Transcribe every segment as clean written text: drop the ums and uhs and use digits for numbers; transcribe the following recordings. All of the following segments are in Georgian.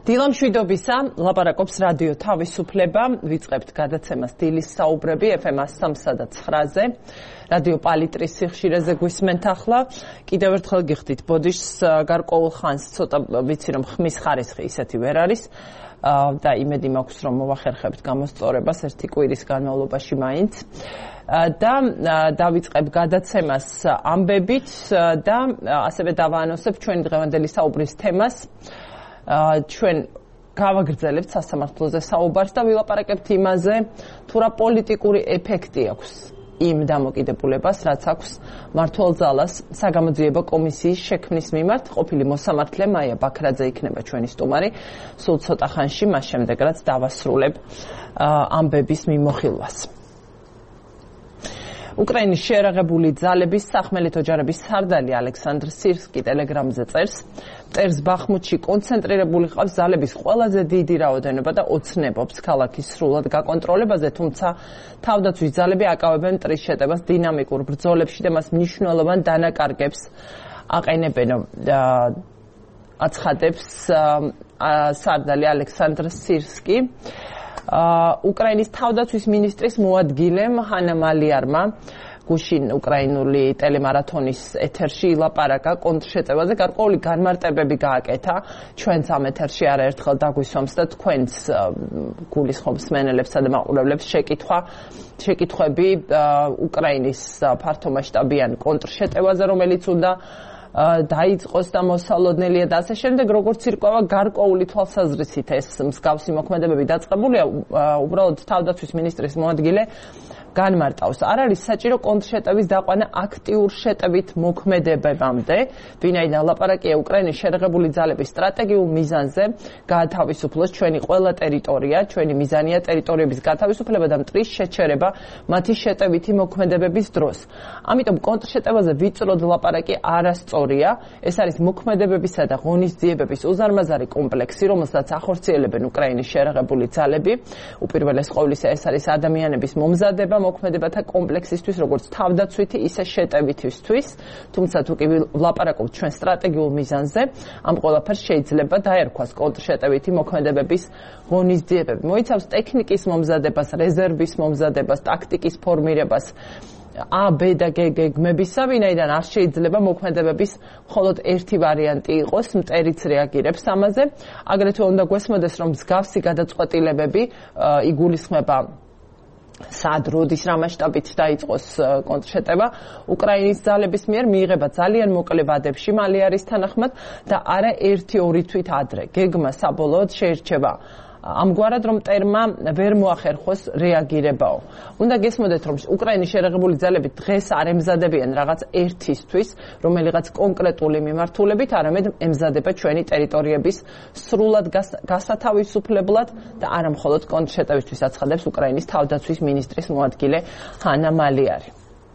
დილამშვიდობისა, ლაპარაკობს რადიო თავისუფლება, ვიწყებთ გადაცემას დილის საუბრები FM 103-ზე, რადიო პალიტრის სიხშირეზე გვისმენთ ახლა. კიდევ ერთხელ გიხდით ბოდიშს, გარკვეულ ხანს ცოტა ვიცი რომ ხმის ხარისხი ისეთი ვერ არის და იმედი მაქვს რომ მოვახერხებთ გამოსწორებას ერთი კვირის განმავლობაში მაინც. და დავიწყებ გადაცემას ამბებით და ასევე დავაანონსებ ჩვენი დღევანდელი საუბრის თემას. ჩვენ გავაგრძელებთ სასამართლოზე საუბარს და ვილაპარაკებთ იმაზე, თუ რა პოლიტიკური ეფექტი აქვს იმ დამოკიდებულებას, რაც აქვს მმართველ ძალას საგამოძიებო კომისიის შექმნის მიმართ. ყოფილი მოსამართლე მაია ბაქრაძე იქნება ჩვენი სტუმარი. სულ ცოტა ხანში, მას შემდეგ რაც დავასრულებ ამბების მიმოხილვას. უკრაინის შეერაღებული ძალების სახმელეთ ოჯახების სარდალი ალექსანდრ სირსკი ტელეგრამზე წერს ბახმუთში კონცენტრირებული ყავს ძალების ყველაზე დიდი რაოდენობა და ოცნებობს ქალაქის სრულად გაკონტროლებაზე, თუმცა თავდაცვის ძალები აკავებენ მტრის შეტევას დინამიკურ ბრძოლებში და მას მნიშვნელოვან დანაკარგებს აყენებენ, აცხადებს სარდალი ალექსანდრ სირსკი. უკრაინის თავდაცვის მინისტრის მოადგილემ ჰანა მალიარმა გუშინ უკრაინული ტელემარათონის ეთერში ილაპარაკა კონტრშეტევაზე, გარკვეული განმარტებები გააკეთა. ჩვენც ამ ეთერში არაერთხელ დაგვისვამს და თქვენც გულისხმობს მსმენელებსა და მაყურებლებს შეკითხვები უკრაინის ფართომასშტაბიან კონტრშეტევაზე, რომელიც უნდა დაიწყოს და მოსალოდნელია და ასე შემდეგ, როგორც ირკვევა გარკვეული თვალსაზრისით ეს მსგავსი მოქმედებები დაწყებულია, უბრალოდ თავდაცვის მინისტრის მოადგილე განმარტავს. არ არის საჭირო კონტრშეტევის დაყვანა აქტიურ შეტევით მოქმედებებამდე, ვინაიდან ლაპარაკია უკრაინის შეერაღებული ძალების სტრატეგიულ მიზანზე გაათავისუფლოს ჩვენი ყველა ტერიტორია, ჩვენი მიზანია ტერიტორიების გათავისუფლება და მტრის შეჩერება მათი შეტევითი მოქმედებების დროს. ამიტომ კონტრშეტევაზე ვიწროდ ლაპარაკი არასწორია. ეს არის მოქმედებებისა და ღონისძიებების უზარმაზარი კომპლექსი, რომელსაც ახორციელებენ უკრაინის შეერაღებული ძალები. უპირველეს ყოვლისა ეს არის ადამიანების მომზადება მოქმედებათა კომპლექსისთვის, როგორც თავდაცვითი, ისე შეტევითისთვის, თუმცა თუ კი ვლაპარაკობთ ჩვენ სტრატეგიულ მიზანზე, ამ ყველაფერს შეიძლება დაერქვას კონტრშეტევითი მოქმედებების ღონისძიებები. მოიცავს ტექნიკის მომზადებას, რეზერვის მომზადებას, ტაქტიკის ფორმირებას, A, B და G გეგმებისა, ვინაიდან არ შეიძლება მოქმედებების მხოლოდ ერთი ვარიანტი იყოს, მტერიც რეაგირებს ამაზე. აგრეთვე უნდა გვესმოდეს, რომ მსგავსი გადაწყვეტილებები იგულისხმება სად, როდის, რა მასშტაბით დაიწყოს კონტრშეტევა უკრაინის ძალების მიერ მიიღება ძალიან მოკლე ვადებში მალიარის თანახმად და არა 1-2 თვით ადრე. გეგმა საბოლოოდ შეირჩება ამგვარად, რომ მტერმა ვერ მოახერხოს რეაგირებაო. უნდა გესმოდეთ, რომ უკრაინის შეერაღებული ძალები დღეს არ ემზადებიან რაღაც ერთისთვის, რომელიღაც კონკრეტული მიმართულებით, არამედ ემზადება ჩვენი ტერიტორიების სრულად გასათავისუფლებლად და არა მხოლოდ კონტრშეტევისთვის, აცხადებს უკრაინის თავდაცვის მინისტრის მოადგილე ჰანა მალიარი.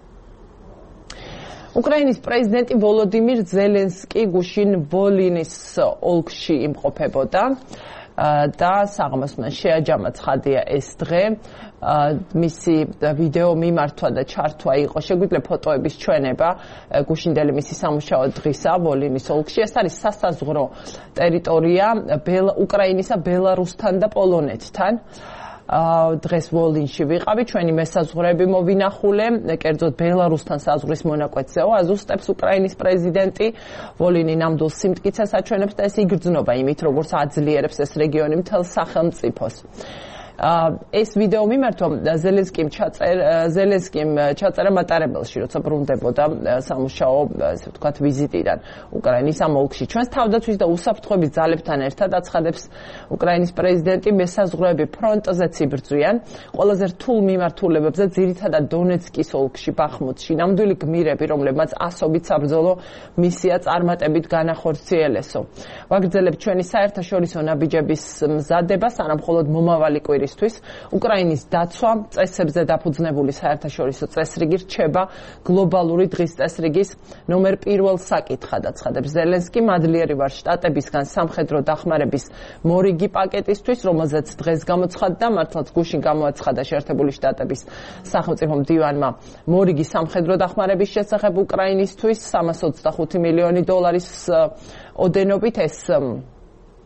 უკრაინის პრეზიდენტი ვოლოდიმირ ზელენსკი გუშინ ვოლინის ოლქში იმყოფებოდა და საღამოს მან შეაჯამა ცხადია ეს დღე. მისი ვიდეო მიმართვა და ჩართვა იყო, შეგვიძლია ფოტოების ჩვენება გუშინდელი მისი სამუშაო დღისა ვოლინის ოლქში. ეს არის სასაზღვრო ტერიტორია უკრაინისა ბელარუსთან და პოლონეთთან. დღეს ვოლინში ვიყავი, ჩვენი მესაზღვრეები მოვინახულე, კერძოდ ბელარუსთან საზღვრის მონაკვეთზეო, აზუსტებს უკრაინის პრეზიდენტი. ვოლინი ნამდვილ სიმტკიცეს აჩვენებს და ეს იგრძნობა იმით, როგორც აძლიერებს ეს რეგიონი მთელ სახელმწიფოს. ეს ვიდეო მიმართვა ზელენსკიმ ჩაწერა მატარებელში, როცა ბრუნდებოდა სამუშაო, ასე ვთქვათ, ვიზიტიდან უკრაინის ამ ოლქში. ჩვენს თავდაცვის და უსაფრთხოების ძალებთან ერთად აცხადებს უკრაინის პრეზიდენტი, მესაზღვრეები ფრონტზეც იბრძვიან. ყველაზე რთულ მიმართულებებზე, ძირითადად დონეცკის ოლქში, ბახმუთში, ნამდვილი გმირები, რომლებმაც ასობით საბრძოლო მისია წარმატებით განახორციელესო. ვაგრძელებთ ჩვენი საერთაშორისო ნაბიჯების მზადებას, არა მხოლოდ მომავალი კვირის უკრაინის დაცვა წესებზე დაფუძნებული საერთაშორისო წესრიგი რჩება გლობალური დღის წესრიგის ნომერ 1 საკითხად, აცხადებს ზელენსკი. მადლიერი ვარ შტატებისგან სამხედრო დახმარების მორიგი პაკეტისთვის, რომელზეც დღეს გამოცხადდა, მართლაც გუშინ გამოაცხადა შეერთებული შტატების სახელმწიფო მდივანმა მორიგი სამხედრო დახმარების შესახებ უკრაინისთვის $325 მილიონი ოდენობით. ეს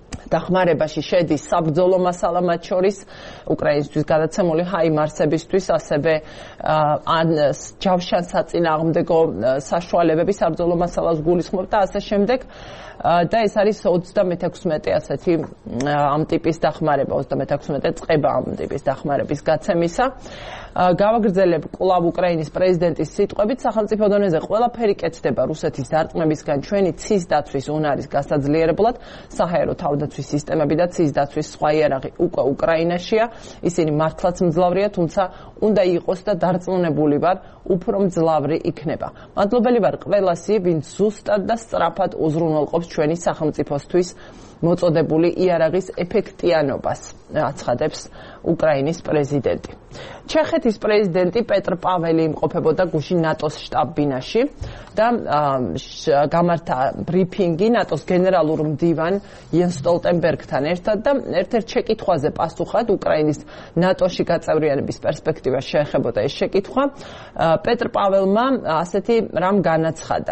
დახმარებაში შედის საბრძოლო მასალა მათ შორის უკრაინისთვის გადაცემული ჰაიმარსებისთვის, ასევე ან ჯავშან საწინააღმდეგო საშუალებები საბრძოლო მასალას გულისხმობ და ასე შემდეგ. და ეს არის 36 ასეთი ამ ტიპის დახმარება, 36 წება ამ ტიპის დახმარების გაცემისა. გავაგრძელებ კვლავ უკრაინის პრეზიდენტის სიტყვებით, სახელმწიფო დონეზე ყველაფერი კეთდება რუსეთის დარტყმებისგან ჩვენი ცის დაცვის უნარის გასაძლიერებლად, საჰაერო თავდაცვის სისტემები და ცის დაცვის სხვა იარაღი უკვე უკრაინაშია. ისინი მართლაც მძლავრია, თუმცა უნდა იყოს და დარწმუნებული ვარ, უფრო მძლავრი იქნება. მადლობელი ვარ ყველასი, ვინც ზუსტად და სწრაფად უზრუნველყოფს ჩვენი სახელმწიფოსთვის მოწოდებული იარაღის ეფექტიანობას, აცხადებს უკრაინის პრეზიდენტი. ჩეხეთის პრეზიდენტი პეტრ პაველი იმყოფებოდა გუშინ ნატოს შტაბ-ბინაში და გამართა ბრიფინგი ნატოს გენერალურ მდივან იენს სტოლტენბერგთან ერთად და ერთ-ერთ შეკითხვაზე პასუხად უკრაინის ნატოში გაწევრიანების პერსპექტივას შეეხებოდა ეს შეკითხვა. პეტრ პაველმა ასეთი რამ განაცხადა.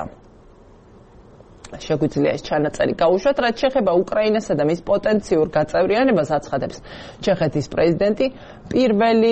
შეგვიძლია ეს ჩანაწერი გაუშვათ, რაც შეეხება უკრაინასა და მის პოტენციურ გაწევრიანებას, აცხადებს ჩეხეთის პრეზიდენტი. პირველი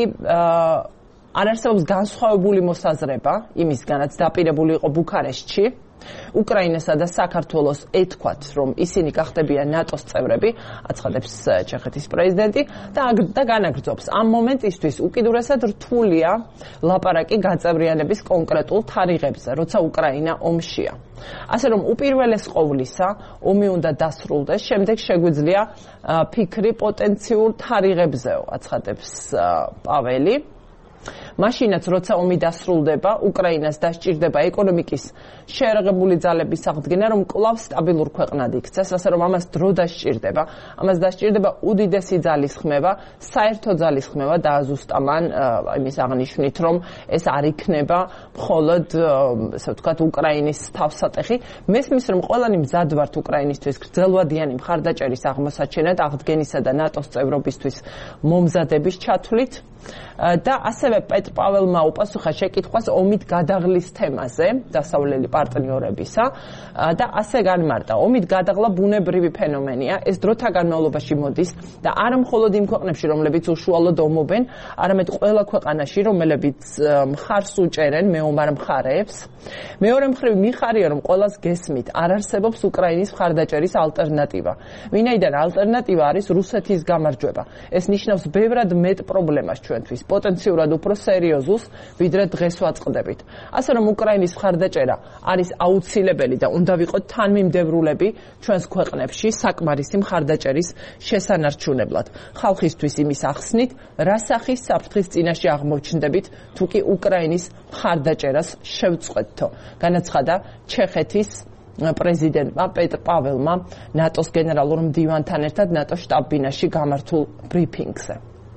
არ არსებობს განსხვავებული მოსაზრება იმისგანაც დაპირებული იყო ბუქარესტში უკრაინასა და საქართველოს ეთქვათ, რომ ისინი გახდებიან ნატოს წევრები, აცხადებს ჩეხეთის პრეზიდენტი და განაგრძობს. ამ მომენტისთვის უკიდურესად რთულია ლაპარაკი გაწევრიანების კონკრეტულ თარიღებზე, როცა უკრაინა ომშია. ასე რომ უპირველეს ყოვლისა, ომი უნდა დასრულდეს, შემდეგ შეგვიძლია ფიქრი პოტენციურ თარიღებზეო, აცხადებს პაველი. მაშინაც როცა ომი დასრულდება, უკრაინას დასჭირდება ეკონომიკის შეერაღებული ძალების აღდგენა, რომ კვლავ სტაბილურ ქვეყნად იქცეს, ასე რომ ამას დრო დასჭირდება. ამას დასჭირდება უდიდესი ძალის ხმევა, საერთო ძალის ხმევა და ზუსტად იმის აღნიშვნით, რომ ეს არ იქნება მხოლოდ, ასე ვთქვათ, უკრაინის თავსატეხი. მესმის, რომ ყველანი მზად ვართ უკრაინისთვის გრძელვადიანი მხარდაჭერის აღმოსაჩენად, აღდგენისა და ნატოს წევრობისთვის მომზადების ჩათვლით. და ასევე პეტრ პაველმა უპასუხა შეკითხვას ომით გადაღლის თემაზე დასავლელი პარტნიორებისა და ასე განმარტა. ომით გადაღლა ბუნებრივი ფენომენია, ეს დროთა განმავლობაში მოდის და არა მხოლოდ იმ ქვეყნებში, რომლებიც უშუალოდ ომობენ, არამედ ყველა ქვეყანაში, რომლებიც მხარს უჭერენ მეომარ მხარეებს. მეორე მხრივ მიხარია, რომ ყველას გესმით, არ არსებობს უკრაინის მხარდაჭერის ალტერნატივა. ვინაიდან ალტერნატივა არის რუსეთის გამარჯვება. ეს ნიშნავს ბევრად მეტ პრობლემას ჩვენთვის, პოტენციურად უფრო სერიოზულს, ვიდრე დღეს ვაწყდებით. ასე რომ უკრაინის მხარდაჭერა არის აუცილებელი და უნდა ვიყოთ თანმიმდევრულები ჩვენს ქვეყნებში საკმარისი მხარდაჭერის შესანარჩუნებლად. ხალხისთვის იმის ახსნით, რა სახის საფრთხის წინაშე აღმოჩნდებით, თუ კი უკრაინის მხარდაჭერას შევწყვეტთო, განაცხადა ჩეხეთის პრეზიდენტმა პეტრ პაველმა ნატოს გენერალურ მდივანთან ერთად ნატოს შტაბ-ბინაში გამართულ ბრიფინგზე.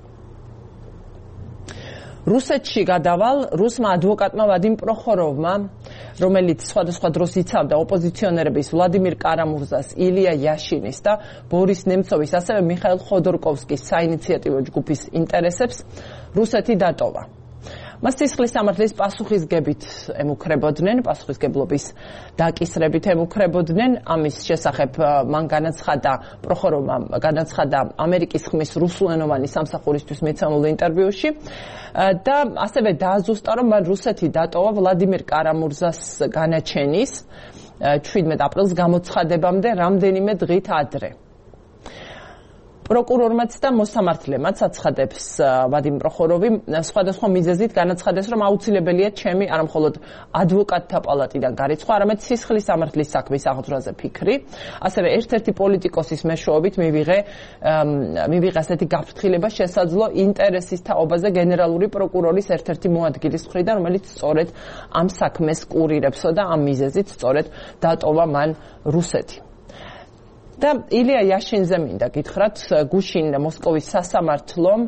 რუსეთში გადავალ რუსმა ადვოკატმა ვადიმ პროხოროვმა, რომელიც სხვადასხვა დროს იცავდა ოპოზიციონერების ვლადიმირ კარამურზას, ილია იაშინის და ბორის ნემცოვის, ასევე მიხაილ ხოდორკოვსკის საინიციატივო ჯგუფის ინტერესებს, რუსეთი დატოვა. მას სისხლის სამართლის პასუხისგებით ემუქრებოდნენ, პასუხისგებლობის დაკისრებით ემუქრებოდნენ. ამის შესახებ მან განაცხადა, პროხოროვმა განაცხადა ამერიკის ხმის რუსულენოვანი სამსახურისთვის მიცემულ ინტერვიუში და ასევე დააზუსტა, რომ მან რუსეთი დატოვა ვლადიმირ კარამურზას განაჩენის 17 აპრილს გამოცხადებამდე რამდენიმე დღით ადრე. პროკურორმაც და მოსამართლემაც აცხადებს ვადიმ პროხოროვი სხვადასხვა მიზეზით განაცხადეს, რომ აუცილებელია ჩემი არამხოლოდ ადვოკატთა პალატიდან გარიცხვა, არამედ სისხლის სამართლის საქმის აღძვრაზე ფიქრი. ასევე ერთ-ერთი პოლიტიკოსის მეშვეობით მივიღე ასეთი გაფრთხილება შესაძლო ინტერესის თაობაზე გენერალური პროკურორის ერთ-ერთი მოადგილის მხრიდან, რომელიც სწორედ ამ საქმეს კურირებსო და ამ მიზეზით სწორედ დატოვა მან რუსეთი. და ილია იაშინზე მინდა გითხრათ, გუშინ მოსკოვის სასამართლომ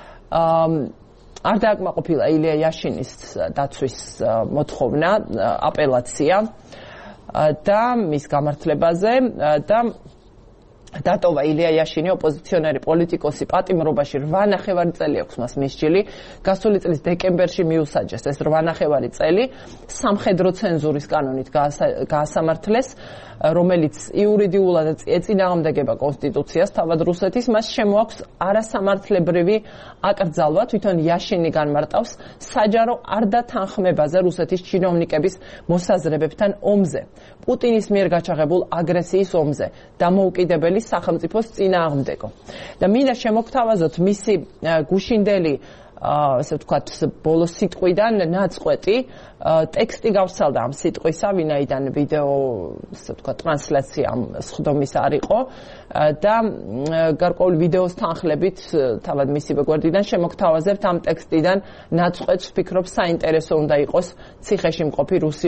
არ დააკმაყოფილა ილია იაშინის დაცვის მოთხოვნა, აპელაცია და მის გამართლებაზე და დატოვა ილია იაშინი ოპოზიციონერი პოლიტიკოსი პატიმრობაში 8 ნახევარი წელი აქვს მას მისჯილი. გასული წლის დეკემბერში მიუსაჯეს ეს 8 ნახევარი წელი სამხედრო ცენზურის კანონით გაასამართლეს, რომელიც იურიდიულად ეწინააღმდეგება კონსტიტუციას თავად რუსეთის. მას შემოაქვს არასამართლებრივი აკრძალვა, თვითონ იაშინი განმარტავს საჯარო არ დათანხმებაზე რუსეთის ჩინოვნიკების მოსაზრებებთან ომზე, პუტინის მიერ გაჩაღებულ აგრესიის ომზე, დამოუკიდებელი სახელმწიფოს წინააღმდეგო. და მინდა შემოგთავაზოთ მისი გუშინდელი ასე ვთქვათ, ბოლო სიტყვიდან ნაწყვეტი ტექსტი გავსალდა ამ სიტყვისა, ვინაიდან ვიდეო, ასე ვთქვათ, ტრანსლაცია ამ სხდომის არ იყო და გარკვეული ვიდეოს თანხლებით, თავად მისივე გვერდიდან შემოგთავაზებთ ამ ტექსტიდან ნაწყვეტს, ვფიქრობ, საინტერესო უნდა იყოს ციხეში მყოფი რუსი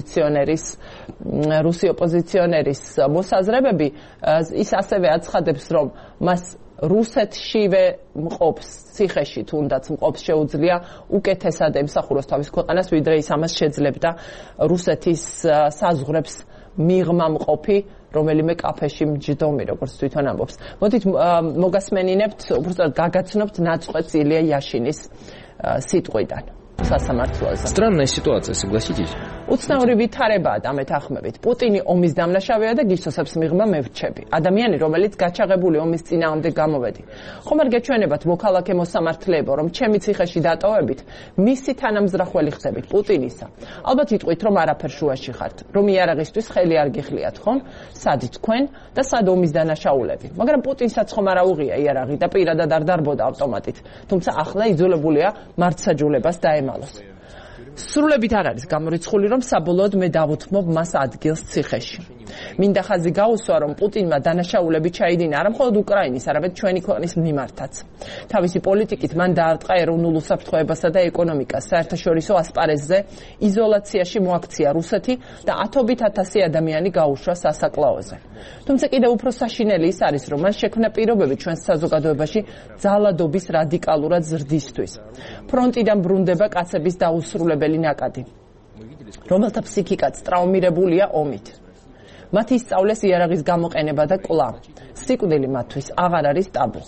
ოპოზიციონერის მოსაზრებები. ის ასევე აცხადებს, რომ მას რუსეთშივე მყოფს ციხეში თუნდაც მყოფს შეუძლია უკეთესად ემსახუროს თავის ქვეყანას, ვიდრე ის ამას შეძლებდა რუსეთის საზღვრებს მიღმა მყოფი რომელიმე კაფეში მჯდომი, როგორც თვითონ ამბობს. მოდით მოგასმენინებთ, უბრალოდ გაგაცნობთ ნაწყვეტს ილია იაშინის სიტყვიდან სასამართლოზე. Странная ситуация, согласитесь? უცნაური ვითარებაა დამეთანხმებით. პუტინი ომის დამნაშავეა და გისოსებს მიღმა მევრჩები. ადამიანი, რომელიც გაჩაღებული ომის წინააღმდეგ გამოვედი. ხომ არ გეჩვენებათ მოქალაქე მოსამართლეებო, რომ ჩემი ციხეში დატოვებით, მისი თანამზრახველი ხდებით პუტინისა. ალბათ იტყვით, რომ არაფერ შუაში ხართ, რომ იარაღისთვის ხელი არ გიხლიათ, ხომ? სადით თქვენ და სად ომის დანაშაულები. მაგრამ პუტინსაც ხომ არ აუღია იარაღი და პირადად არ დარბოდა ავტომატით. თუმცა ახლა იძულებულია მართსაჯულებას დაემალოს. სრულებით არ არის გამორიცხული, რომ საბოლოოდ მე დავუთმობ მას ადგილს ციხეში. მინდა ხაზი გაუსვა, რომ პუტინმა დანაშაულები ჩაიდინა არა მხოლოდ უკრაინის, არამედ ჩვენი ქვეყნის მიმართაც. თავისი პოლიტიკით მან დაარტყა ეროვნულ უსაფრთხოებასა და ეკონომიკას, საერთაშორისო ასპარეზზე იზოლაციაში მოაქცია რუსეთი და ათობით ათასი ადამიანი გაუშვა სასაკლაოზე. თუმცა კიდევ უფრო საშინელი ის არის, რომ მან შექმნა პირობები ჩვენს საზოგადოებაში ძალადობის რადიკალურად ზრდისთვის. ფრონტიდან ბრუნდება კაცების დაუსრულებელი ნაკადი, რომელთა ფსიქიკაც ტრაუმირებულია ომით. მათ ისწავლეს იარაღის გამოყენება და კვლავ. სიკვდილი მათთვის აღარ არის ტაბუ.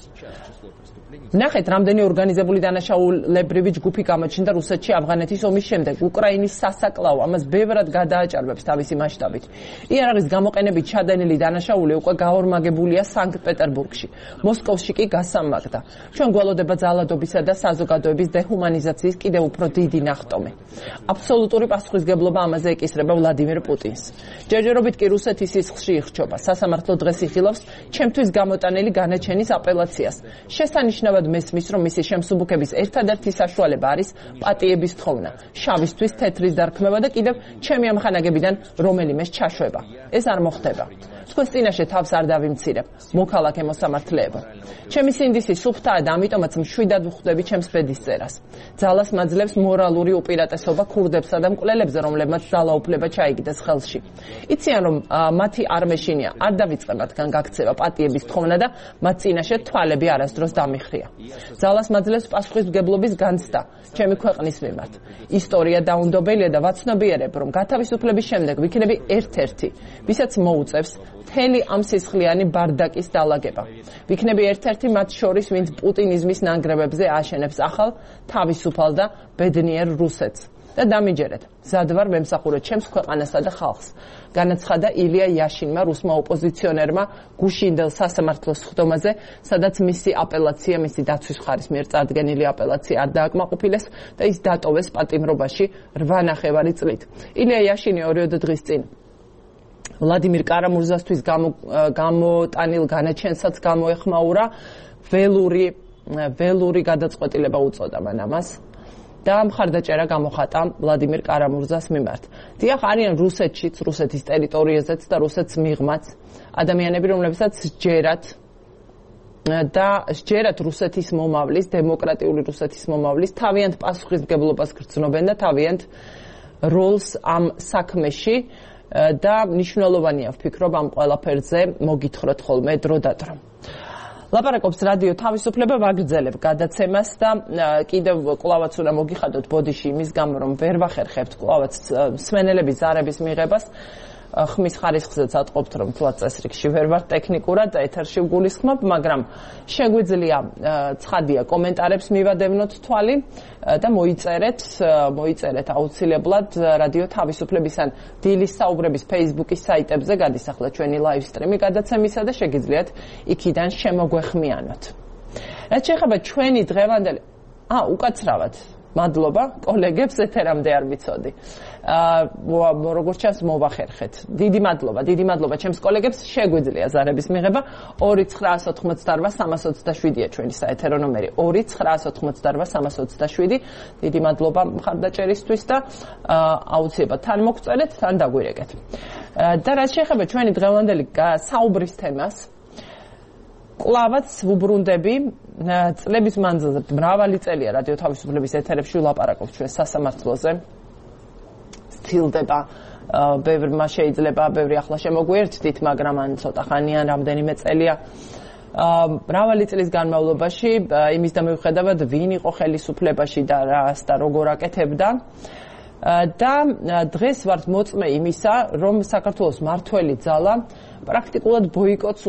ნახეთ, რამდენი ორგანიზებული დანაშაულებრივი ჯგუფი გამოჩნდა რუსეთში ავღანეთის ომის შემდეგ. უკრაინის სასაკლაო ამას ბევრად გადააჭარბებს თავისი მასშტაბით. იარაღის გამოყენებით ჩადენილი დანაშაული უკვე გაორმაგებულია სანქტ-პეტერბურგში. მოსკოვში კი გასამაგდა. ჩვენ გვალოდება ძალადობისა და საზოგადოების დეჰუმანიზაციის კიდევ უფრო დიდი ნახტომი. აბსოლუტური პასუხისგებლობა ამაზე ეკისრება ვლადიმირ პუტინს. ჯერჯერობით კი რუსეთის სისხლში იხჩობა. სასამართლო დღეს იხილავს ჩემთვის გამოტანილი განაჩენის აპელაციას. შესანიშნავად მესმის, რომ მისი შემსუბუქების ერთადერთი საშუალება არის პატიების თხოვნა, შავისთვის თეთრის დარქმევა და კიდევ ჩემი ამხანაგებიდან რომელიმეს ჩაშვება. ეს არ მოხდება. თქვენს წინაშე თავს არ დავიმცირებ, მოქალაქე მოსამართლეებო. ჩემი სინდისი სუფთაა და ამიტომაც მშვიდად ვხვდები ჩემს ბედისწერას. ძალას მაძლევს მორალური უპირატესობა ქურდებსა და მკვლელებზე, რომლებმაც ძალაუფლება ჩაიგდეს ხელში. იციან, რომ მათი არ მეშინია, არ დავიწყე მათგან გაქცევა პატიების თხოვნა და მათ წინაშე თვალები არასდროს დამიხრია. ძალას მაძლევს პასუხისმგებლობის განცდა ჩემი ქვეყნის მიმართ. ისტორია დაუნდობელია და ვაცნობიერებ, რომ გათავისუფლების შემდეგ ვიქნები ერთ-ერთი, ვისაც მოუწევს მთელი ამ სისხლიანი ბარდაკის დალაგება. ვიქნები ერთ-ერთი მათ შორის, ვინც პუტინიზმის ნანგრევებზე აშენებს ახალ, თავისუფალ და ბედნიერ რუსეთს. და დამიჯერეთ, მზად ვარ მემსახურე ჩემს ქვეყანასა და ხალხს. განაცხადა ილია იაშინმა, რუსმა ოპოზიციონერმა გუშინდელ სასამართლოს სხდომაზე, სადაც მისი აპელაცია, მისი დაცვის მხარის მიერ წარდგენილი აპელაცია არ დააკმაყოფილეს და ის დატოვეს პატიმრობაში 8 ნახევარი წლით. ილია იაშინი 2 დღის წინ ვლადიმირ კარამურზასთვის გამოტანილ განაჩენსაც გამოეხმაურა, ველური გადაწყვეტილება უწოდა მან ამას. და მხარდაჭერა გამოხატა ვლადიმირ კარამურზას მიმართ. დიახ, არიან რუსეთშიც, რუსეთის ტერიტორიაზეც და რუსეთს მიღმაც ადამიანები, რომლებსაც სჯერათ რუსეთის მომავლის, დემოკრატიული რუსეთის მომავლის, თავიანთ პასუხისმგებლობას გრძნობენ და თავიანთ როლს ამ საქმეში და მნიშვნელოვანია ვფიქრობ ამ ყველაფერზე მოგითხროთ ხოლმე დრო და დრო. ლაპარაკობს რადიო თავისუფლება, ვაგრძელებ გადაცემას და კიდევ კვლავაც უნდა მოგიხადოთ ბოდიში იმის გამო, რომ ვერ ვახერხებთ კვლავაც მსმენელების ზარების მიღებას. ხმის ხარისხზეც ატყობთ, რომ თლაც წესრიგში ვერ ვარ ტექნიკურად ეთერში ვგულისხმობ, მაგრამ შეგვიძლია ცხადია კომენტარებს მივადევნოთ თვალი და მოიწერეთ აუცილებლად რადიო თავისუფლების ან დილის საუბრების Facebook-ის საიტებზე გადის ახლა ჩვენი live stream-ი გადაცემისა და შეგიძლიათ იქიდან შემოგვეხმიანოთ. რაც შეეხება ჩვენი დღევანდელი უკაცრავად მადლობა კოლეგებს ეთერამდე არ ვიცოდი. როგორც ჩანს მოვახერხეთ. დიდი მადლობა ჩემს კოლეგებს შეგვიძლია ზარების მიღება 2988327-ია ჩვენი საეთერო ნომერი 2988327. დიდი მადლობა მხარდაჭერისთვის და აუცილებლად თან მოგწერეთ, თან დაგვირეკეთ. და რაც შეეხება ჩვენი დღევანდელი საუბრის თემას კლავაც ვუბრუნდები წლების მანძილზე მრავალი წელია რადიო თავისუფლების ეთერებში ვლაპარაკობ ჩვენ სასამართლოზე სცილდება ბევრმა შეიძლება ბევრი ახლა შემოგვიერთდით მაგრამ ან ცოტა ხანიან რამდენიმე წელია მრავალი წლის განმავლობაში იმის და მიუხედავად ვინ იყო ხელისუფლებაში და რას და როგორ აკეთებდა და დღეს ვართ მოწმე იმისა რომ საქართველოს მართველი ძალა პრაქტიკულად ბოიკოტს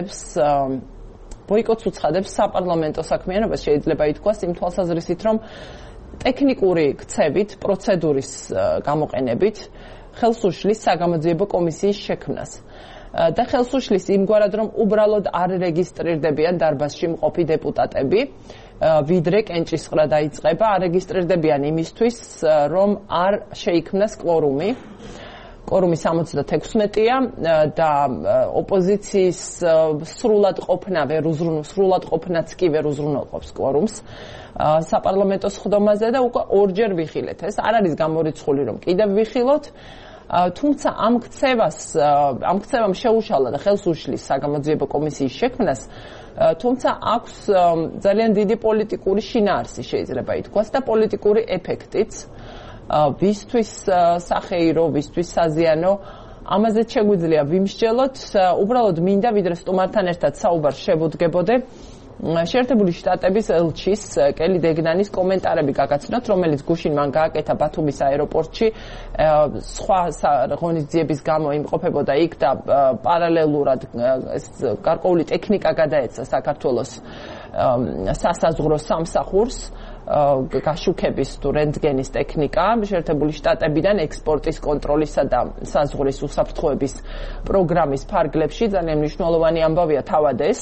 უცხადებს საპარლამენტო საქმიანობას შეიძლება ითქვას იმ თვალსაზრისით რომ ტექნიკური ქცევით პროცედურის გამოყენებით ხელს უშლის საგამოძიებო კომისიის შექმნას და ხელს უშლის იმგვარად რომ უბრალოდ არ რეგისტრირდებიან დარბაზში მყოფი დეპუტატები ვიდრე კენჭისყრა დაიწყება არეგისტრირდებიან იმისთვის რომ არ შეიქმნას კვორუმი 66-ია და ოპოზიციის სრულად ყოფნაც კი ვერ უზრუნველყოფს კვორუმს საპარლამენტო სხდომაზე და უკვე ორჯერ ვიხილეთ ეს არ არის გამორიცხული რომ კიდევ ვიხილოთ თუმცა ამ ქცევამ შეუშალა და ხელს უშლის საგამოძიებო კომისიის შექმნას თუმცა აქვს ძალიან დიდი პოლიტიკური შინაარსი შეიძლება ითქვას და პოლიტიკური ეფექტიც ვისთვის სახეირო, ვისთვის საზიანო, ამაზეც შეგვიძლია ვიმსჯელოთ, უბრალოდ მინდა ვიდრე სტუმართან ერთად საუბარს შევუდგებოდე, შეერთებული შტატების ელჩის კელი დეგნანის კომენტარები გაგაცნოთ, რომელიც გუშინ მან გააკეთა ბათუმის აეროპორტში, სხვა ღონისძიების გამო იმყოფებოდა იქ და პარალელურად გარკვეული ტექნიკა გადაეცა საქართველოს სასაზღვრო სამსახურს გაშუქების თუ რენტგენის ტექნიკა შეერთებული შტატებიდან ექსპორტის კონტროლისა და საზღვრის უსაფრთხოების პროგრამის ფარგლებში ძალიან მნიშვნელოვანი ამბავია თავად ეს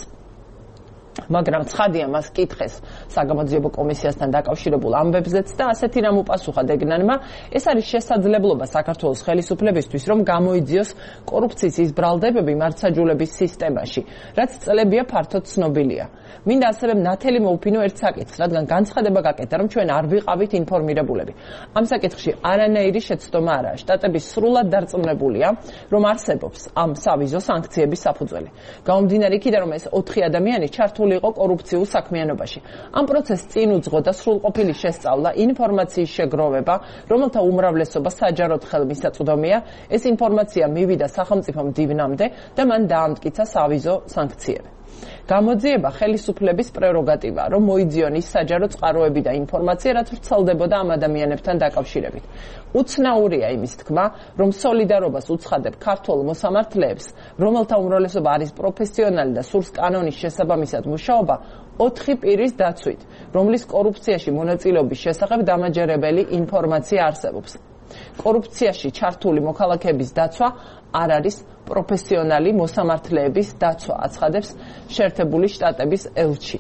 მაგრამ ცხადია მას კითხეს საგამოძიებო კომისიასთან დაკავშირებულ ამბებზეც და ასეთი რამ უპასუხა დეგნანმა ეს არის შესაძლებლობა საქართველოს ხელისუფლებისთვის რომ გამოიძიოს კორუფციის ის ბრალდებები მართლმსაჯულების სისტემაში რაც წლებია ფართოდ ცნობილია მინდა ასევე ნათელი მოუფინო ერთ საკითხს რადგან განცხადება გაკეთა რომ ჩვენ არ ვიყავით ინფორმირებულები ამ საკითხში არანაირი შეცდომა არაა შტატები სრულად დარწმუნებულია რომ არსებობს ამ სავიზო სანქციების საფუძველი გამომდინარე იქიდან რომ ეს 4 ადამიანი ჩართული იყო კორუფციულ საქმიანობაში ამ პროცესს წინ უძღო და სრულყოფილი შესწავლა ინფორმაციის შეგროვება რომელთა უმრავლესობა საჯაროდ ხელმისაწვდომია ეს ინფორმაცია მივიდა სახელმწიფო მდივნამდე და მან დაამტკიცა სავიზო სანქციები გამოძიება ხელისუფლების პრეროგატივაა, რომ მოიძიონ ის საჯარო წყაროები და ინფორმაცია, რაც ვრცელდებოდა ამ ადამიანებთან დაკავშირებით. უცნაურია იმის თქმა, რომ სოლიდარობას უცხადებ ქართულ მოსამართლეებს, რომელთა უმრავლესობა არის პროფესიონალი და სურს კანონის შესაბამისად მუშაობა, 4 პირის დაცვით, რომლის კორუფციაში მონაწილეობის შესახებ დამაჯერებელი ინფორმაცია არსებობს. კორუფციაში ჩართული მოქალაქეების დაცვა არ არის პროფესიონალი მოსამართლეების დაცვა აცხადებს შეერთებული შტატების ელჩი.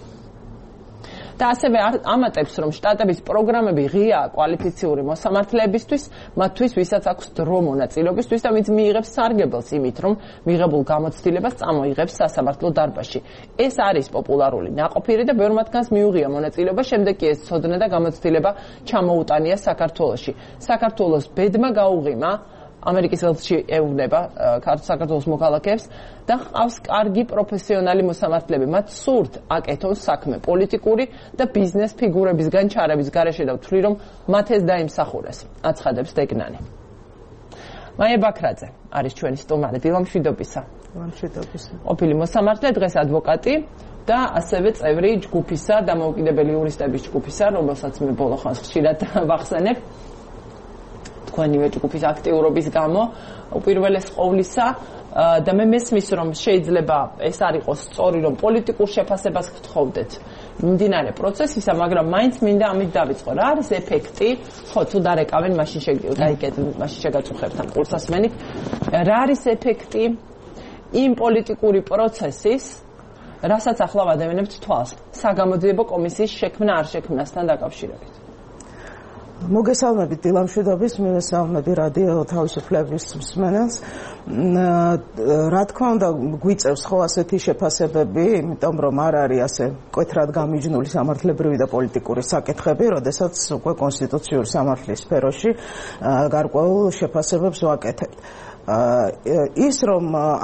და ასევე ამატებს, რომ შტატების პროგრამები ღიაა კვალიფიციური მოსამართლეებისთვის, მათთვის ვისაც აქვს დრო მონაწილეობისთვის და ვინც მიიღებს სარგებელს იმით, რომ მიღებულ გამოცდილებას წამოიღებს სასამართლო დარბაზში. ეს არის პოპულარული ნაყოფიერი და ბევრ მათგანს მიუღია მონაწილეობა, შემდეგ კი ეს ცოდნა და გამოცდილება ჩამოუტანია საქართველოში. საქართველოს ბედმა გაუღიმა ამერიკის ელჩი ეუბნება საქართველოს მოქალაქეებს და ყავს კარგი პროფესიონალი მოსამართლეები. მათ სურთ აკეთონ საქმე პოლიტიკური და ბიზნეს ფიგურებისგან ჩარევის გარეშე და ვთვლი რომ მათ ეს დაიმსახურეს. აცხადებს დეგნანი. მაია ბაქრაძე არის ჩვენი სტუმარი. დილამშვიდობისა. დილამშვიდობისა. ყოფილი მოსამართლე, დღეს ადვოკატი და ასევე წევრი ჯგუფისა, დამოუკიდებელი იურისტების ჯგუფისა, რომელსაც მე ბოლო ხანს ხშირად ვახსენებ. თქვენივე ჯგუფის აქტიურობის გამო უპირველეს ყოვლისა და მე მესმის რომ შეიძლება ეს არ იყოს სწორი რომ პოლიტიკურ შეფასებას გთხოვდეთ მიმდინარე პროცესისა, მაგრამ მაინც მინდა ამით დავიწყო. რა არის ეფექტი? ხო, თუ დარეკავენ, მაშინ შეგაწუხებთ ამ ყურსასმენით. რა არის ეფექტი იმ პოლიტიკური პროცესის, რასაც ახლა ვადევნებთ თვალს, საგამოძიებო კომისიის შექმნა არ შექმნასთან დაკავშირებით? მოგესალმებით დილამშვიდობის, მივესალმები რადიო თავისუფლების მსმენელს. რა თქმა უნდა, გვიწევს ხო ასეთი შეფასებები, იმიტომ რომ არ არის ასე მკვეთრად გამიჯნული სამართლებრივი და პოლიტიკური საკითხები, როდესაც უკვე კონსტიტუციური სამართლის სფეროში გარკვეულ შეფასებებს ვაკეთებთ. ის რომ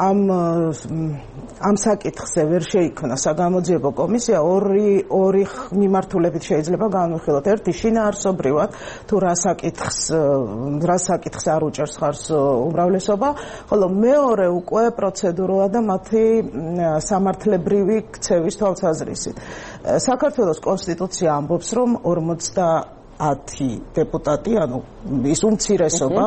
ამ საკითხზე ვერ შეიქმნა საგამოძიებო კომისია ორი მიმართულებით შეიძლება განვიხილოთ. ერთი შინაარსობრივად თუ რა საკითხს არ უჭერს ხარს უმრავლესობა, ხოლო მეორე უკვე პროცედურულად და მათი სამართლებრივი ქცევის თვალსაზრისით. საქართველოს კონსტიტუცია ამბობს, რომ 50 დეპუტატი, ანუ ის უმცირესობა,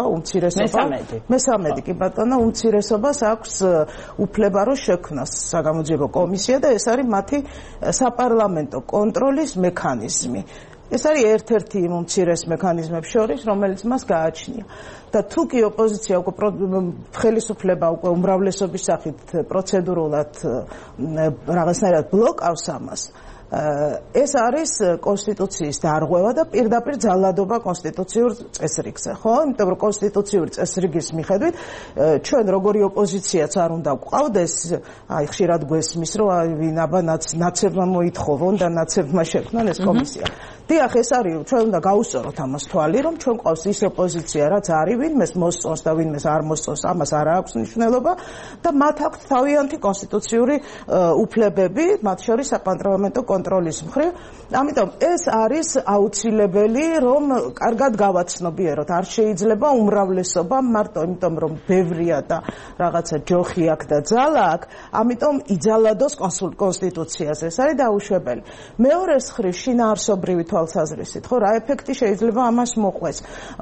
მესამედი კი ბატონო, უმცირესობას აქვს უფლება რომ შექმნას საგამოძიებო კომისია და ეს არის მათი საპარლამენტო კონტროლის მექანიზმი. ეს არის ერთ-ერთი იმ უმცირეს მექანიზმებს შორის, რომელიც მას გააჩნია. და თუ კი ოპოზიცია უკვე ხელისუფლება უკვე უმრავლესობის სახით პროცედურულად რაღაცნაირად ბლოკავს ამას, ეს არის კონსტიტუციის დარღვევა და პირდაპირ ძალადობა კონსტიტუციურ წესრიგზე, ხო? იმიტომ რომ კონსტიტუციური წესრიგის მიხედვით ჩვენ როგორი ოპოზიციაც არ უნდა გვყავდეს, აი ხშირად გვესმის, რომ ვინ აბა ნაცებმა მოითხოვონ და ნაცებმა შექმნან ეს კომისია. დიახ, ეს არის, ჩვენ უნდა გაუსწოროთ ამას თვალი, რომ ჩვენ ყავს ის ოპოზიცია, რაც არის ვინმეს მოსწონს და ვინმეს არ მოსწონს, ამას არ აქვს მნიშვნელობა და მათ აქვთ თავიანთი კონსტიტუციური უფლებები, მათ შორის საპარლამენტო კონტროლის მხრივ. ამიტომ ეს არის აუცილებელი, რომ კარგად გავაცნობიეროთ. არ შეიძლება უმრავლესობა მარტო იმიტომ, რომ ბევრია და რაღაცა ჯოხი აქვს და ძალა აქვს, ამიტომ იძალადოს კონსტიტუციას. ეს არის დაუშვებელი. მეორეს მხრივ შინაარსობრივი თვალსაზრისით, ხო, რა ეფექტი შეიძლება ამას მოყვეს.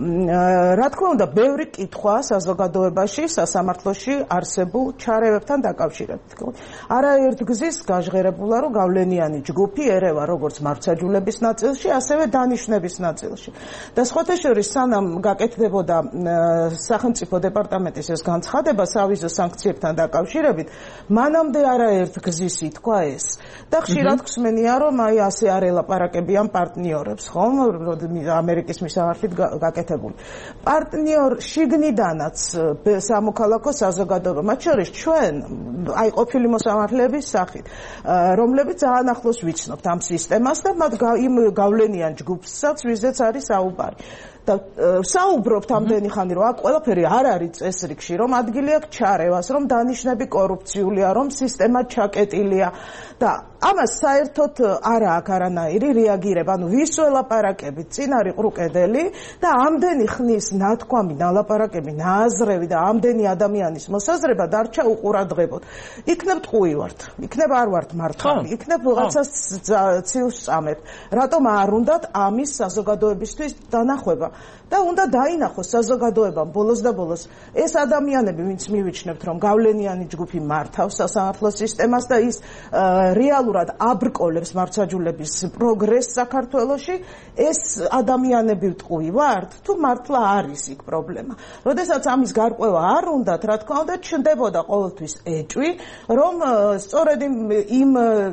რა თქმა უნდა, ბევრი კითხვა საზოგადოებაში, სასამართლოში არსებულ ჩარევებთან დაკავშირებით. არაერთ გზის გაჟღერებულა, რომ გავლენიანი ჯგუფი ერევა როგორც მართლმსაჯულების ნაწილში, ასევე დანიშვნების ნაწილში. და სხვათა შორის, სანამ გაკეთდებოდა სახელმწიფო დეპარტამენტის ეს განცხადება სავიზო სანქციებთან დაკავშირებით, მანამდე არაერთ გზის ითქვა ეს. და ხშირად გვსმენია, რომ აი ასე არ ელაპარაკებიან პარტნიორებს, ხომ, ამერიკის მისამართით გაკეთებული. პარტნიორ შიგნიდანაც სამოქალაქო საზოგადოება, მათ შორის ჩვენ, აი ყოფილი მოსამართლეების სახით, რომლებიც ძალიან ახლოს ვიცნობთ ამ სისტემას და მათ იმ გავლენიან ჯგუფსაც, ვიზეც არის საუბარი. და საუბრობთ ამდენი ხანი, რომ აქ ყველაფერი არ არის წესრიგში, რომ ადგილი აქვს ჩარევას, რომ დანიშნები კორუფციულია, რომ სისტემა ჩაკეტილია და ამას საერთოდ არ აქვს არანაირი რეაგირება. ანუ ვის ველაპარაკებით, წინ არის ყრუკედელი და ამდენი ხნის ნათქვამი, ნალაპარაკები, ნააზრევი და ამდენი ადამიანის მოსაზრება დარჩა უყურადღებოდ. იქნებ ტყუი ვართ, იქნებ არ ვართ მართალი, იქნებ რაღაცას ცილს წამებ. რატომ არ უნდათ ამის საზოგადოებისთვის დანახვება? და უნდა დაინახოს საზოგადოებამ ბოლოს და ბოლოს ეს ადამიანები, ვინც მივიჩნევთ, რომ გავლენიანი ჯგუფი მართავს სასამართლო სისტემას და ის რეალურად აბრკოლებს მართლმსაჯულების პროგრესს საქართველოში, ეს ადამიანები ტყუი ვართ, თუ მართლა არის იქ პრობლემა. როდესაც ამის გარკვევა არ უნდათ, რა თქმა უნდა, ჩნდებოდა ყოველთვის ეჭვი, რომ სწორედ იმ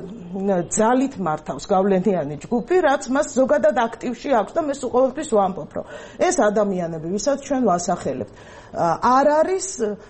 ძალით მართავს გავლენიანი ჯგუფი, რაც მას ზოგადად აქტივში აქვს და მე ყოველთვის ვამბობ, რომ ეს ადამიანები, ვისაც ჩვენ ვასახელებთ, არ არის,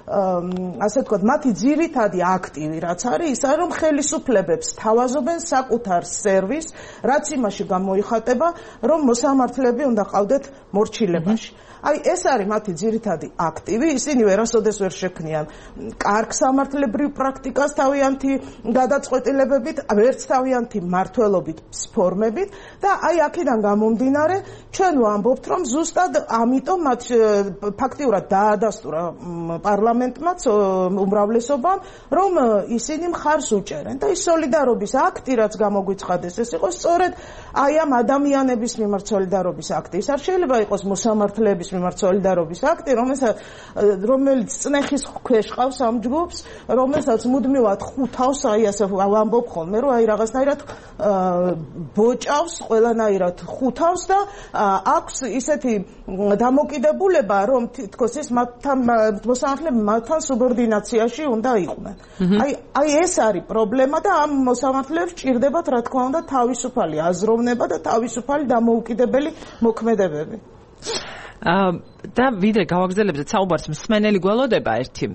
ასე ვთქვათ, მათი ძირითადი აქტივი, რაც არის, ის არის, რომ ხელისუფლებებს თავაზობენ საკუთარ სერვისს, რაც იმაში გამოიხატება, რომ მოსამართლეები უნდა ყავდეთ მორჩილებაში. აი ეს არის მათი ძირითადი აქტივი, ისინი ვერასოდეს ვერ შექმნიან კარგ სამართლებრივ პრაქტიკას თავიანთი გადაწყვეტილებებით, ვერც თავიანთი მმართველობით ფორმებით და აი აქედან გამომდინარე ჩვენ ვამბობთ რომ ზუსტად ამიტომ მათ ფაქტიურად დაადასტურა პარლამენტმაც უმრავლესობამ რომ ისინი მხარს უჭერენ და ის სოლიდარობის აქტი რაც გამოგვიცხადეს ეს იყო სწორედ აი ამ ადამიანების მიმართ სოლიდარობის აქტი ის არ შეიძლება იყოს მოსამართლეების მიმართ სოლიდარობის აქტი რომელიც წნეხის ქვეშ ყავს ამ ჯგუფს რომელსაც მუდმივად ხუთავს აი ასე ვამბობ ხოლმე რომ აი რაღაცნაირად ბოჭავს ყველანაირად ხუთავს და აქვს ისეთი დამოკიდებულება რომ თითქოს ის მათთან მოსამართლეები მათთან სუბორდინაციაში უნდა იყვნენ აი ეს არის პრობლემა და ამ მოსამართლეებს ჭირდებათ რა თქმა უნდა თავისუფალი აზროვნება და თავისუფალი დამოუკიდებელი მოქმედებები და ვიდრე გავაგზავნებთ საუბარს მსმენელი გველოდება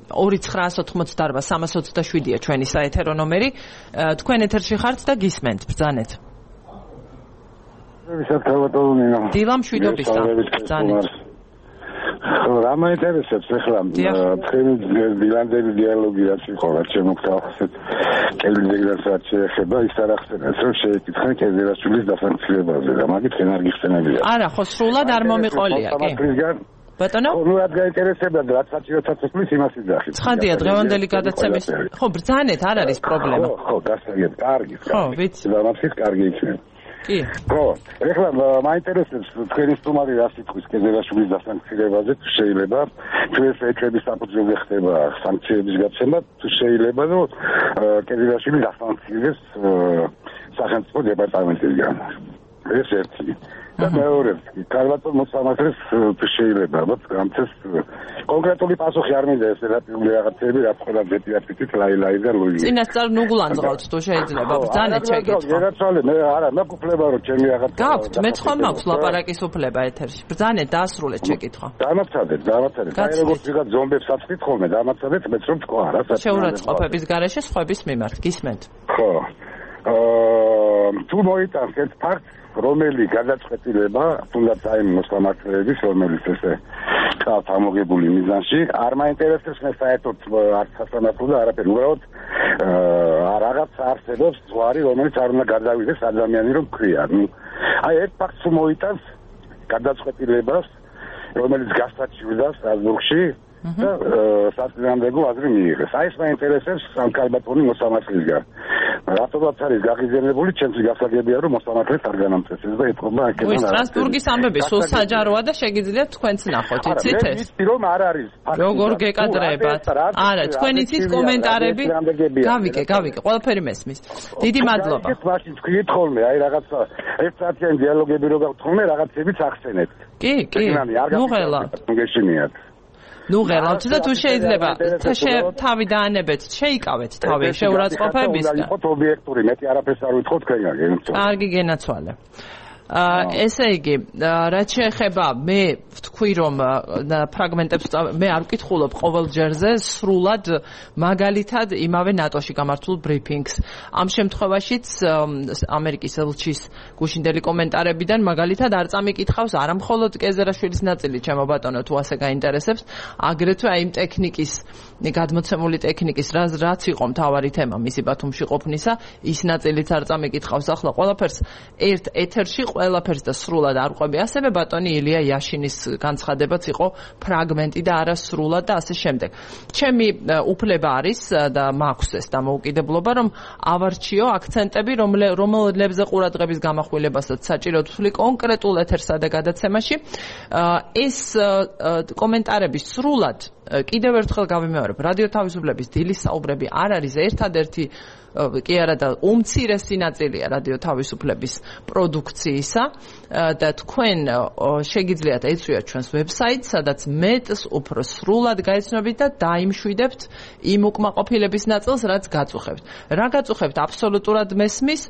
1-988-327-ია ჩვენი საეთერო ნომერი თქვენ ეთერში ხართ და გისმენთ ბრძანეთ დილა მშვიდობისა ბრძანეთ რა მაინტერესებს ახლა თქვენი ბილანდელი დიალოგი რაც იყო რაც შემოგთავაზეთ კელვინგრადსაც შეეხება ის არ ახსენეთ რომ შეეკითხა კედელაშვილის დასანქციებაზე და მაგით ხენ არ გიხსენებია არა ხო სრულად არ მომიყოლია კი ბატონო ხო რაც გაინტერესებდა რაც საჭიროთაც თქვის იმას იძახით ცხადია დღევანდელი გადაცემის ხო ბრძანეთ არ არის პრობლემა ხო გასაგებ კარგი ხო ვიცი და მათთვის კარგი იქნება კი ხო ეხლა მაინტერესებს თქვენი სტუმარი რა სიტყვის კედელაშვილის დასანქცირებაზე თუ შეიძლება ჩვენს ეთრების საფუძველზე ხდება სანქციების გაცემა თუ შეიძლება რომ კედელაშვილი დასანქცირდეს სახელმწიფო დეპარტამენტისგან ეს ერთი და მეორე კარვატო მოსამართლეს თუ შეიძლება ალბათ გამწეს კონკრეტული პასუხი არ მინდა ეს რატიული რაღაცები რაც ყველა ზეტიაფიტით ლაილაი და ლუი წინასწარ ნუგულანძღავთ თუ შეიძლება ბრძანეთ შეგიძლია ერაცვალე მე არა მეკუფლება რომ ჩემი რაღაც გაქვთ მე ხომ მაქვს ლაპარაკის უფლება ეთერში ბრძანეთ დაასრულეთ შეკითხვა დამაცადეთ აი როგორც ვიღაც ზომბებს აწვით ხოლმე დამაცადეთ მეც რომ თქვა რა შეურაცხყოფების გარეშე სხვების მიმართ გისმენთ ხო თუ მოიტანს ერთ ფაქტს რომელი გადაწყვეტილება თუნდაც აი მოსამართლეების რომელიც ესე ყავთ ამოგებული მიზანში არ მაინტერესებს მე საერთოდ არც სასამართლო და არაფერი უბრალოდ რაღაც არსებობს ზღვარი რომელიც არ უნდა გადავიდეს ადამიანი რომ ქვია აი ერთ ფაქტს თუ მოიტანს გადაწყვეტილებას რომელიც გასაჩივრდა სტრასბურგში და საწინააღმდეგო აზრი მიიღეს. აი ეს მაინტერესებს სამკალბატონი მოსამართლისგან. რატომაც არის გაღიზიანებული, ჩემთვის გასაგებია რომ მოსამართლეს არ განამწესებს და ეთქობა აქედან. ой, სტრასბურგის ამბები სულ საჯაროა და შეგიძლიათ თქვენც ნახოთ, იცით ეს? ვიცი რომ არ არის. როგორ გეკადრებათ? არა, თქვენ იცით კომენტარები. გავიგე, ყველაფერი მესმის. დიდი მადლობა. ეს მაშინ თქვით ხოლმე, აი რაღაცა ერთსაათიანი დიალოგები რო გაქვთ ხოლმე, რაღაცებიც ახსენებთ. კი, ნუ ღელავთ. გეშინიათ. ნუ ღელავთ და თუ შეიძლება თავი დაანებეთ, შეიკავეთ თავი შეურაცხყოფებისგან. იყოთ ობიექტური, მეტი არაფერს არ ვითხოვთ თქვენგან. კარგი გენაცვალე. ესე იგი, რაც შეეხება მე ვთქვი რომ ფრაგმენტებს მე არ ვკითხულობ ყოველ ჯერზე სრულად მაგალითად იმავე ნატოში გამართულ ბრიფინგს. ამ შემთხვევაშიც ამერიკის ელჩის გუშინდელი კომენტარებიდან მაგალითად არ წამიკითხავს არა მხოლოდ კეზერაშვილის ნაწილი, ჩემო ბატონო, თუ ასე გაინტერესებს, აგრეთვე აი ტექნიკის, გადმოცემული ტექნიკის რაც იყო მთავარი თემა მისი ბათუმში ყოფნისა, ის ნაწილიც არ წამიკითხავს. ახლა ყველაფერს ერთ ეთერში ყველაფერს და სრულად არ ყვები. ასევე ბატონი ილია იაშინის განცხადებაც იყო ფრაგმენტი და არა სრულად და ასე შემდეგ. ჩემი უფლება არის და მაქვს ეს დამოუკიდებლობა რომ ავარჩიო აქცენტები რომელებზე ყურადღების გამახვილებასაც საჭიროდ ვთვლი კონკრეტულ ეთერსა და გადაცემაში. ეს კომენტარები სრულად კიდევ ერთხელ გავიმეორებ, რადიო თავისუფლების დილის საუბრები არ არის ერთადერთი კი არა და უმცირესი ნაწილია რადიო თავისუფლების პროდუქციისა და თქვენ შეგიძლიათ ეწვიოთ ჩვენს ვებსაიტს, სადაც მეტს უფრო სრულად გაიცნობთ და დაიმშვიდებთ იმ უკმაყოფილების ნაწილს, რაც გაწუხებთ. რა გაწუხებთ აბსოლუტურად მესმის,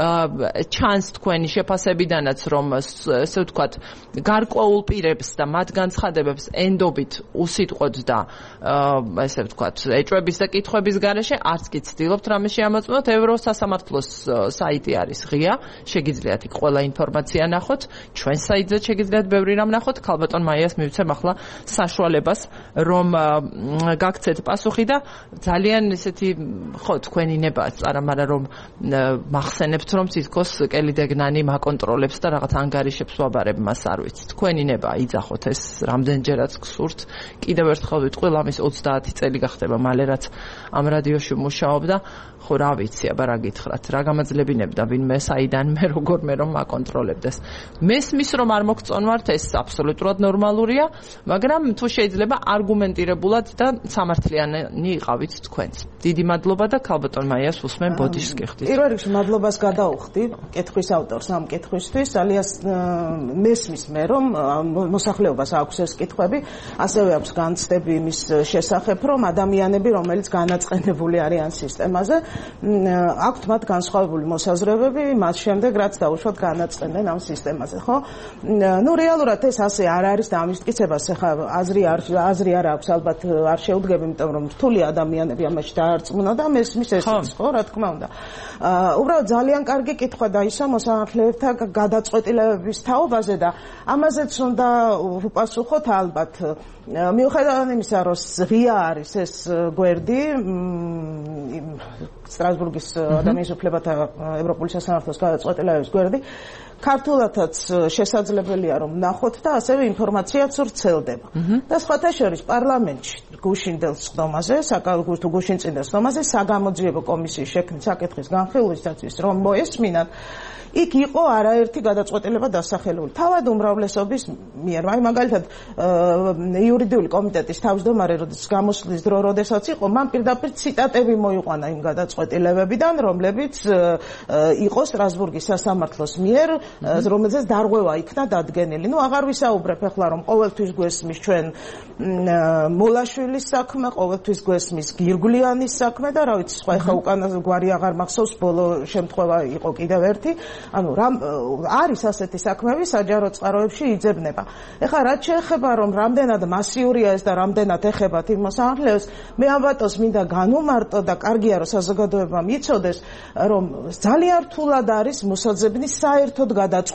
ჩანს თქვენი შეფასებიდანაც რომ ესე ვთქვათ გარკვეულ პირებს და მათ განცხადებებს ენდობით უსიტყვოდ და ესე ვთქვათ ეჭვების და კითხვების გარეშე არც კი ცდილობთ რამე შემოწმოთ, ევროსასამართლოს საიტი არის ღია, შეგიძლიათ იქ ყველა ინფორმაცია ნახოთ, ჩვენ საიტზე შეგიძლიათ ბევრი რამ ნახოთ, ქალბატონ მაიას მივცემ ახლა საშუალებას, რომ გაგცეთ პასუხი და ძალიან ესეთი ხო თქვენი ნებაა არა, მაგრამ რომ მახსენებთ რომ თითქოს კელი დეგნანი მაკონტროლებს და რაღაც ანგარიშებს ვაბარებ მას არ ვიცი. თქვენი ნებაა იძახოთ ეს რამდენჯერაც გსურთ. კიდევ ერთხელ ვიტყვი, ამის 30 წელი გახდება მალე რაც ამ რადიოში მუშაობ და ხო რა ვიცი, აბა რა გითხრათ, რა გამაძლებინებდა ვინმე საიდან მე როგორმე რომ მაკონტროლებდეს. მესმის რომ არ მოგწონვართ, ეს აბსოლუტურად ნორმალურია, მაგრამ თუ შეიძლება არგუმენტირებულად და სამართლიანი იყავით თქვენც. დიდი მადლობა და ქალბატონ მაიას უსმენ ბოდიშს გიხდით. პირველ რიგში მადლობას გადაუხდი კითხვის ავტორს ამ კითხვისთვის. ძალიან მესმის მე რომ მოსახლეობას აქვს ეს კითხვები, ასევე აქვს განცდები იმის შესახებ, რომ ადამიანები, რომელიც განაწყენებული არიან სისტემაზე, აქვთ მათ განსხვავებული მოსაზრებები მას შემდეგ, რაც დაუშვათ განაწყენენ ამ სისტემაზე, ხო? ნუ რეალურად ეს ასე არ არის და ამის მტკიცებას ახლა აზრი არ აქვს, ალბათ არ შეუდგები, იმიტომ რომ რთული ადამიანები ამაში დაარწმუნა და მესმის ეს ხო, რა თქმა უნდა. უბრალოდ ძალიან კარგი კითხვა დაისვა მოსამართლეებთა გადაწყვეტილებების თაობაზე და ამაზეც უნდა ვუპასუხოთ ალბათ. მიუხედავად იმისა, რომ ღია არის ეს გვერდი სტრასბურგის ადამიანის უფლებათა ევროპული სასამართლოს გადაწყვეტილებების გვერდი, ქართულადაც შესაძლებელია რომ ნახოთ და ასევე ინფორმაციაც ვრცელდება. და სხვათა შორის პარლამენტში გუშინდელ სხდომაზე, საკალგუსტო გუშინწინდელ სხდომაზე საგამოძიებო კომისიის შექმნის საკითხის განხილვისათვის რომ მოესმინათ, იქ იყო არაერთი გადაწყვეტილება დასახელებული. თავად უმრავლესობის მიერ, მაგალითად იურიდიული კომიტეტის თავმჯდომარე, როდესაც გამოსვლის დრო, როდესაც იყო, მან პირდაპირ ციტატები მოიყვანა იმ გადაწყვეტილებებიდან, რომლებიც იყო სტრასბურგის სასამართლოს მიერ, რომელზეც დარღვევა იქნა დადგენილი. ნუ აღარ ვისაუბრებ ახლა, რომ ყოველთვის გვესმის ჩვენ მოლაშვილის საქმე, ყოველთვის გვესმის გირგვლიანის საქმე და რა ვიცი, სხვა ახლა უკანა გვარი აღარ მახსოვს, ბოლო შემთხვევა იყო კიდევ ერთი. ანუ არის ასეთი საქმეები საჯარო წყაროებში იძებნება. ეხლა რაც შეეხება რომ რამდენად მასიურია ეს და რამდენად ეხებათ იმ მოსამართლეებს, მე ამბატოს მინდა განუმარტო და კარგია რომ საზოგადოებამ იცოდეს, რომ ძალიან რთულად არის მოსაძებნის საერთოდ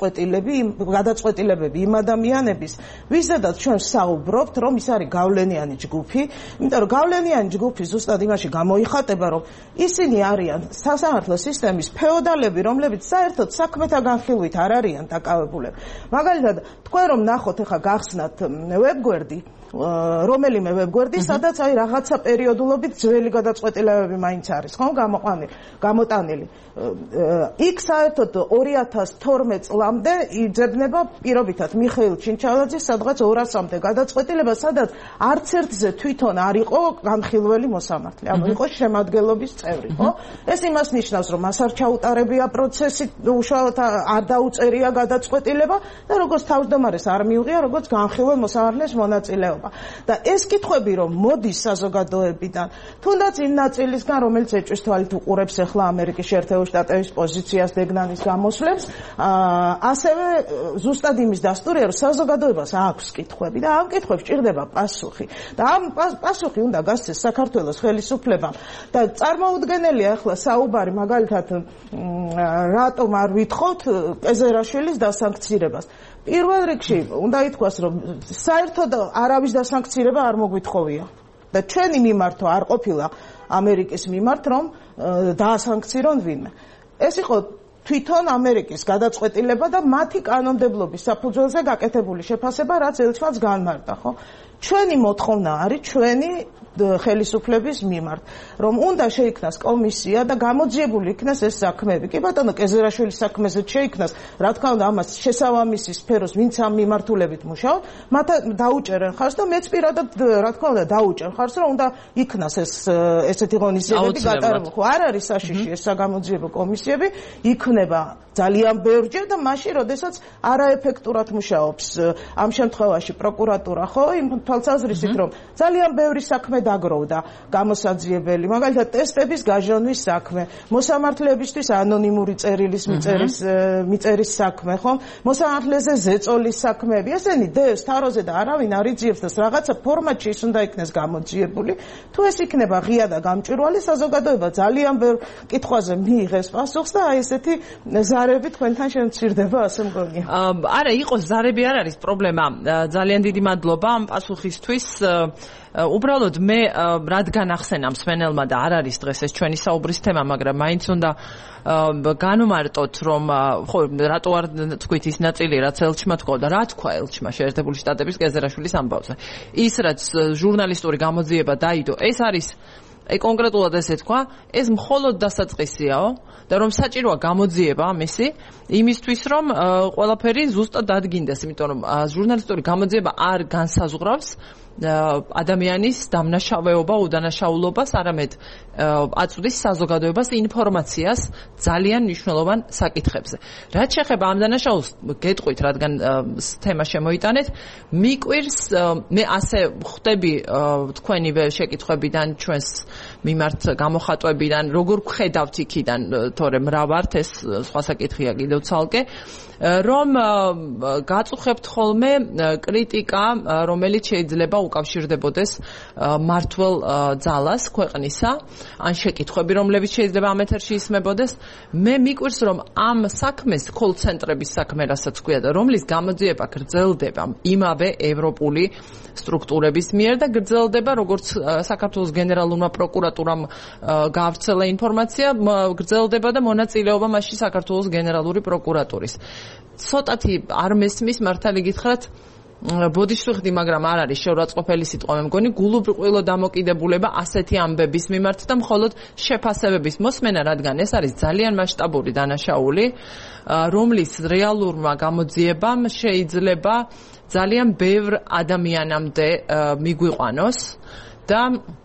გადაწყვეტილებები იმ ადამიანების, ვიზედაც ჩვენ საუბრობთ, რომ ის არის გავლენიანი ჯგუფი, იმიტომ რომ გავლენიანი ჯგუფი ზუსტად იმაში გამოიხატება, რომ ისინი არიან სასამართლო სისტემის ფეოდალები, რომლებიც საერთოდ საქმეთა განხილვით არ არიან დაკავებულები. მაგალითად, თქვენ რომ ნახოთ ახლა გახსნათ ვებგვერდი, რომელიმე ვებგვერდი, სადაც აი რაღაცა პერიოდულობით ძველი გადაწყვეტილებები მაინც არის, ხო, გამოტანილი. იქ საერთოდ 2012 წლამდე იძებნება პირობითად მიხეილ ჩინჩალაძის სადღაც 200-მდე გადაწყვეტილება, სადაც არც ერთზე თვითონ არ იყო განხილველი მოსამართლე, ანუ იყო შემადგენლობის წევრი, ხო? ეს იმას ნიშნავს, რომ მას არ ჩაუტარებია პროცესი, უშუალოდ არ დაუწერია გადაწყვეტილება და როგორც თავმჯდომარეს არ მიუღია, როგორც განხილველ მოსამართლეს მონაწილეობა. და ეს კითხვები რომ მოდის საზოგადოებიდან, თუნდაც იმ ნაწილისგან, რომელიც ეჭვის თვალით უყურებს ახლა ამერიკის შეერთებული შტატების პოზიციას დეგნანის გამოსვლებს, ასევე ზუსტად იმის დასტურია, რომ საზოგადოებას აქვს კითხვები და ამ კითხვებს ჭირდება პასუხი. და ამ პასუხი უნდა გასცეს საქართველოს ხელისუფლებამ. და წარმოუდგენელია ახლა საუბარი მაგალითად რატომ არ ვითხოვთ პეზერაშვილის დასანქცირებას. პირველ რიგში უნდა ითქვას, რომ საერთოდ არავის დასანქცირება არ მოგვითხოვია. და ჩვენი მიმართვა არ ყოფილა ამერიკის მიმართ, რომ დაასანქცირონ ვინმე. ეს იყო თვითონ ამერიკის გადაწყვეტილება და მათი კანონმდებლობის საფუძველზე გაკეთებული შეფასება, რაც ელჩმაც განმარტა, ხო? ჩვენი მოთხოვნა არის ჩვენი ხელისუფლების მიმართ, რომ უნდა შეიქმნას კომისია და გამოძიებული იქნას ეს საქმეები. კი ბატონო, კეზერაშვილის საქმეზე შეიქმნას, რა თქმა უნდა, ამას შესაბამისი სფეროს, ვინც ამ მიმართულებით მუშაობს, მათ დაუჭერენ ხარს და მეც პირადად, რა თქმა უნდა, დაუჭერ ხარს, რომ უნდა იქნას ესეთი ღონისძიებები გატარებული. ხო, არ არის საშიში ეს საგამოძიებო კომისიები, იქნება იქნება ძალიან ბევრჯერ და მაშინ, როდესაც არაეფექტურად მუშაობს ამ შემთხვევაში პროკურატურა, ხო, იმ თვალსაზრისით, რომ ძალიან ბევრი საქმე დაგროვდა გამოსაძიებელი, მაგალითად ტესტების გაჟონვის საქმე, მოსამართლეებისთვის ანონიმური წერილის მიწერის საქმე, ხო, მოსამართლეზე ზეწოლის საქმეები, ესენი დევს თაროზე და არავინ არ იძიებს და რაღაცა ფორმატში ის უნდა იქნეს გამოძიებული. თუ ეს იქნება ღია და გამჭვირვალე, საზოგადოება ძალიან ბევრ კითხვაზე მიიღებს პასუხს და აი ესეთი ზარები თქვენთან შემცირდება, ასე მგონია. არა, იყოს ზარები არ არის პრობლემა. ძალიან დიდი მადლობა ამ პასუხისთვის. უბრალოდ მე რადგან ახსენამ სვენელმა და არ არის დღეს ეს ჩვენი საუბრის თემა, მაგრამ მაინც უნდა განვმარტოთ, რომ ხო რატო არ თქვით ის ნაწილი, რაც ელჩმა თქვა და რა თქვა ელჩმა შეერთებული შტატების გეზერაშვილის ამბავზე. ის რაც ჟურნალისტური გამოძიება დაიდო, ეს არის კონკრეტულად ესე თქვა, ეს მხოლოდ დასაწყისიაო და რომ საჭიროა გამოძიება მისი იმისთვის, რომ ყველაფერი ზუსტად დადგინდეს, იმიტომ რომ ჟურნალისტური გამოძიება არ განსაზღვრავს ადამიანის დამნაშავეობა, უდანაშაულობას, არამედ აწვდის საზოგადოებას ინფორმაციას ძალიან მნიშვნელოვან საკითხებზე. რაც შეეხება ამ დანაშაულს, გეტყვით, რადგან თემა შემოიტანეთ, მიკვირს, მე ასე ხვდები თქვენივე შეკითხვებიდან, ჩვენს მიმართ გამოხატვებიდან, როგორ ვხედავთ იქიდან, თორემ რა ვართ, ეს სხვა საკითხია კიდევ ცალკე, რომ გაწუხებთ ხოლმე კრიტიკა, რომელიც შეიძლება უკავშირდებოდეს მართლ ძალას ქვეყნისა, ან შეკითხვები, რომლებიც შეიძლება ამ ეთერში ისმებოდეს. მე მიკვირს, რომ ამ საქმეს კოლ-ცენტრების საქმე, რასაც ქვია და რომლის გამოძიება გრძელდება იმავე ევროპული სტრუქტურების მიერ და გრძელდება, როგორც საქართველოს გენერალურმა პროკურატურამ გაავრცელა ინფორმაცია, გრძელდება და მონაწილეობა მასში საქართველოს გენერალური პროკურატურის. ცოტათი არ მესმის მართალი გითხრათ, ბოდიშვიხდი, მაგრამ არ არის შეურაცხყოფელი სიტყვა, მე მგონი გულუბრყვილო დამოკიდებულება ასეთი ამბების მიმართ და მხოლოდ შეფასებების მოსმენა, რადგან ეს არის ძალიან მასშტაბური დანაშაული, რომლის რეალურმა გამოძიებამ შეიძლება ძალიან ბევრ ადამიანამდე მიგვიყვანოს და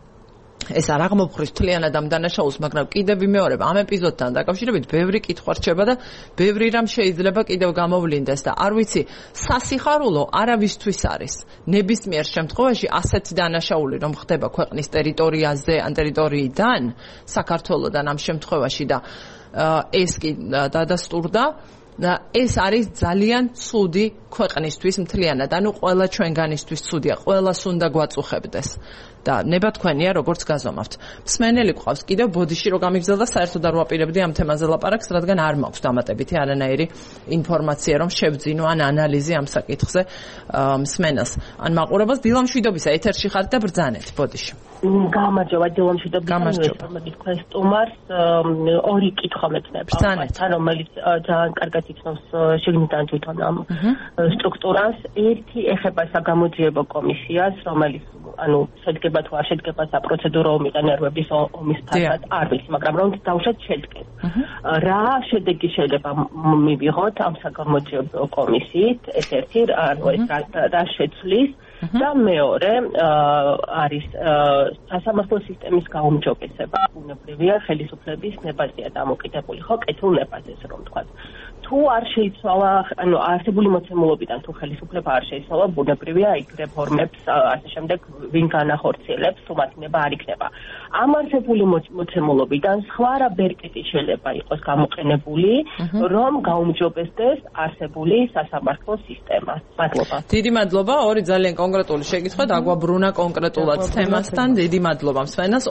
ეს არ აღმოფხრის თლიანად ამ დანაშაულს, მაგრამ კიდევ ვიმეორებ ამ ეპიზოდთან დაკავშირებით ბევრი კითხვა რჩება და ბევრი რამ შეიძლება კიდევ გამოვლინდეს და არ ვიცი, სასიხარულო არავისთვის არის. ნებისმიერ შემთხვევაში ასეთი დანაშაული, რომ ხდება ქვეყნის ტერიტორიაზე, ან ტერიტორიიდან, საქართველოდან ამ შემთხვევაში და ეს კი დადასტურდა, ეს არის ძალიან ცუდი ქვეყნისთვის მთლიანად, ანუ ყველა ჩვენგანისთვის ცუდია, ყველას უნდა გვაწუხებდეს. და ნება თქვენია როგორც გაზომავთ. მსმენელი გვყავს კიდევ ბოდიში რო გამიგზელდა, საერთოდ არ ვაპირებდი ამ თემაზე ლაპარაკს, რადგან არ მაქვს დამატებითი არანაირი ინფორმაცია, რომ შევძინო ან ანალიზი ამ საკითხზე მსმენელს. ან მაყურებელს დილამშვიდობისა ეთერში ხართ და ბრძანეთ ბოდიში. გამარჯობა დილამშვიდობისა. რომელიც თქვენ სტუმარს ორი კითხვა მეცნობა, რომელიც ძალიან კარგად იცნობს შიგნიდან თვითონ ამ სტრუქტურას. ერთი ეხება საგამოძიებო კომისიას, რომელიც ანუ შედგება თუ არ შედგება საპროცედურო მიყენებების ომის ფასად არ ვიცი, მაგრამ რომ დავუშვათ შედგეს. რა შედეგი შეიძლება მივიღოთ ამ საგამოძიებო კომისიით, ეს ერთი, ანუ ეს რა შეცვლის და მეორე არის სასამართლო სისტემის გაუმჯობესება. ბუნებრივია ხელისუფლების ნებაზია დამოკიდებული, ხო, კეთილ ნებაზეს რომ ვთქვათ. თუ არ შეიცვალა, ანუ არსებული მოცემულობიდან თუ ხელისუფლება არ შეიცვალა, ბუნებრივია იქ რეფორმებს ასე შემდეგ ვინ განახორციელებს, თუ მათინება არ იქნება. ამ არსებული მოცემულობიდან სხვა რა ბერკეტი შეიძლება იყოს გამოყენებული, რომ გაუმჯობესდეს არსებული სასამართლო სისტემა. მადლობა. დიდი მადლობა, ორი ძალიან კონკრეტული შეკითხვა დაგვაბრუნა კონკრეტულად თემასთან. დიდი მადლობა მსმენელს.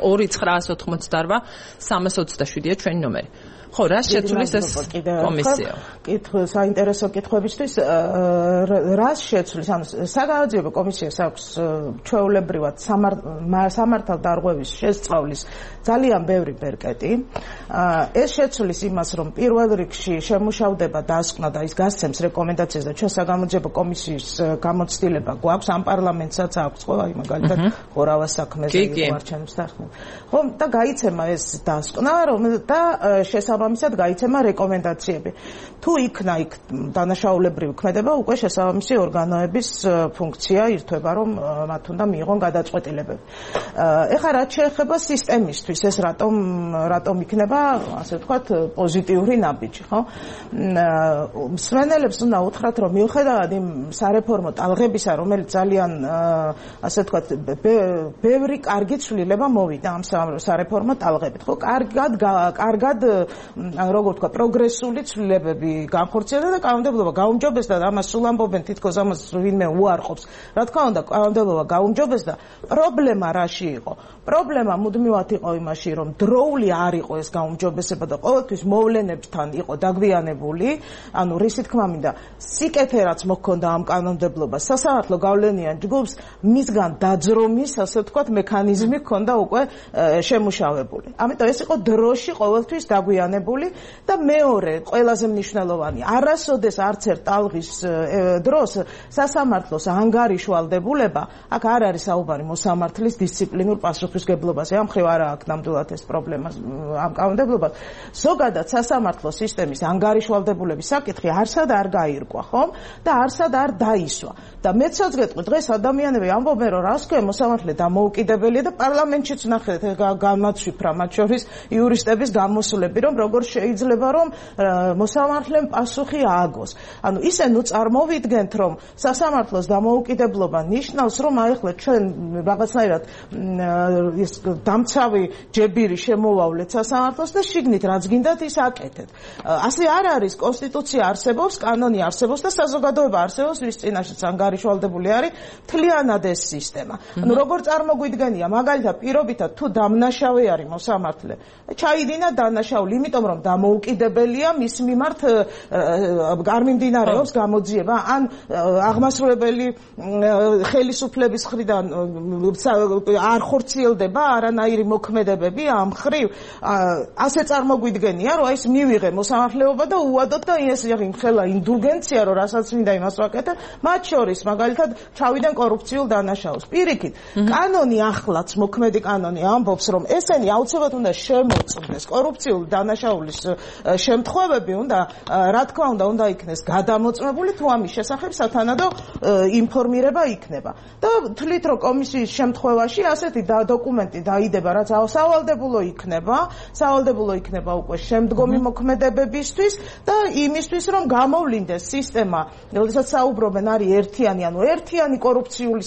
2988 327-ია ჩვენი ნომერი. ხო, რა შეცვლის ეს კომისია? საინტერესო კითხვებისთვის რას შეცვლის? ანუ საგამოძიებო კომისიას აქვს ჩვეულებრივად სამართალ დარღვევის შესწავლის ძალიან ბევრი ბერკეტი. ეს შეცვლის იმას, რომ პირველ რიგში შემუშავდება დასკვნა და ის გასცემს რეკომენდაციას და ჩვენ საგამოძიებო კომისიის გამოცდილება გვაქვს, ამ პარლამენტსაც აქვს, ხო, აი მაგალითად ხორავას საქმეზე არჩევნებს თანხმობ. ხო, და გაიცემა ეს დასკვნა, რომ და შესაბამისად გაიცემა რეკომენდაციები. თუ იქნა იქ დანაშაულებრივი ქმედება, უკვე შესაბამისი ორგანოების ფუნქცია ირთვება, რომ მათ უნდა მიიღონ გადაწყვეტილებები. ეხლა რაც შეეხება სისტემისთვის, ეს რატომ იქნება, ასე ვთქვათ, პოზიტიური ნაბიჯი, ხო? მსმენელებს უნდა უთხრათ, რომ მიუხედავად იმ სარეფორმო ტალღებისა, რომელიც ძალიან, ასე ვთქვათ, ბევრი კარგი ცვლილება მოვიდა ამ სარეფორმო ტალღებით, ხო? კარგად, როგორ ვთქვა, პროგრესული ცვლილებები განხორციელდა და კანონმდებლობა გაუმჯობესდა და ამას სულ ამბობენ, თითქოს ამას ვინმე უარყოფს. რა თქმა უნდა, კანონმდებლობა გაუმჯობესდა. პრობლემა რაში იყო? პრობლემა მუდმივად იყო იმაში, რომ დროული არ იყო ეს გაუმჯობესება და ყოველთვის მოვლენებთან იყო დაგვიანებული, ანუ რისი თქმა მინდა, სიკეთე რაც მოქონდა ამ კანონმდებლობას, სასამართლო გავლენიან ჯგუფს მისგან დაძრომის, ასე ვთქვათ, მექანიზმი ჰქონდა უკვე შემუშავებული. ამიტომ ეს იყო დროში ყოველთვის დაგვიანებული და მეორე, ყველაზე მნიშვნელოვანი, არასოდეს არც ერთ ტალღის დროს სასამართლოს ანგარიშვალდებულება, აქ არ არის საუბარი მოსამართლის დისციპლინურ პასუხისმგებლობაზე, ამ მხრივ არა აქვს ნამდვილად ეს პრობლემა ამ კანონმდებლობას. ზოგადად სასამართლოს სისტემის ანგარიშვალდებულების საკითხი არსად არ გაირკვა, ხომ? და არსად არ დაისვა. და მეცაც გეტყვი, დღეს ადამიანები ამბობენ, რომ რას ქვია მოსამართლე დამოუკიდებელია და პარლამენტშიც ნახეთ გამაცვიფრა მათ შორის იურისტების გამოსვლები, რომ როგორ შეიძლება რომ მოსამართლემ პასუხი ააგოს. ანუ ისე ნუ წარმოვიდგენთ, რომ სასამართლოს დამოუკიდებლობა ნიშნავს, რომ აი ახლა ჩვენ რაღაცნაირად ის დამცავი ჯებირი შემოვავლეთ სასამართლოს და შიგნით რაც გინდათ ის აკეთეთ. ასე არ არის, კონსტიტუცია არსებობს, კანონი არსებობს და საზოგადოება არსებობს, ვის წინაშეც ანგარიშვალდებული არის მთლიანად ეს სისტემა. ანუ როგორ წარმოგვიდგენია, მაგალითად პირობითად თუ დამნაშავე არის მოსამართლე, ჩაიდინა დანაშაული, იმიტომ რომ დამოუკიდებელია მის მიმართ არ მიმდინარეობს გამოძიება, ან აღმასრულებელი ხელისუფლების მხრიდან არ ხორციელდება არანაირი მოქმედებები ამ მხრივ. ასე წარმოგვიდგენია, რომ ეს მივიღე მოსამართლეობა და უადოთ და ეს იმხელა ინდულგენცია, რომ რასაც მინდა იმას ვაკეთებ, მათ შორის მაგალითად ჩავიდან კორუფციულ დანაშაულს. პირიქით, კანონი ახლაც, მოქმედი კანონი ამბობს, რომ ესენი აუცილებლად უნდა შემოწმდეს კორუფციული დანაშაულის შემთხვევები, რა თქმა უნდა იქნეს გადამოწმებული, თუ ამის შესახებ სათანადო ინფორმირება იქნება. და თვლით, რომ კომისიის შემთხვევაში ასეთი დოკუმენტი დაიდება, რაც სავალდებულო იქნება უკვე შემდგომი მოქმედებებისთვის და იმისთვის, რომ გამოვლინდეს სისტემა, როდესაც საუბრობენ არის ერთიანი, ანუ ერთიანი კორუფციული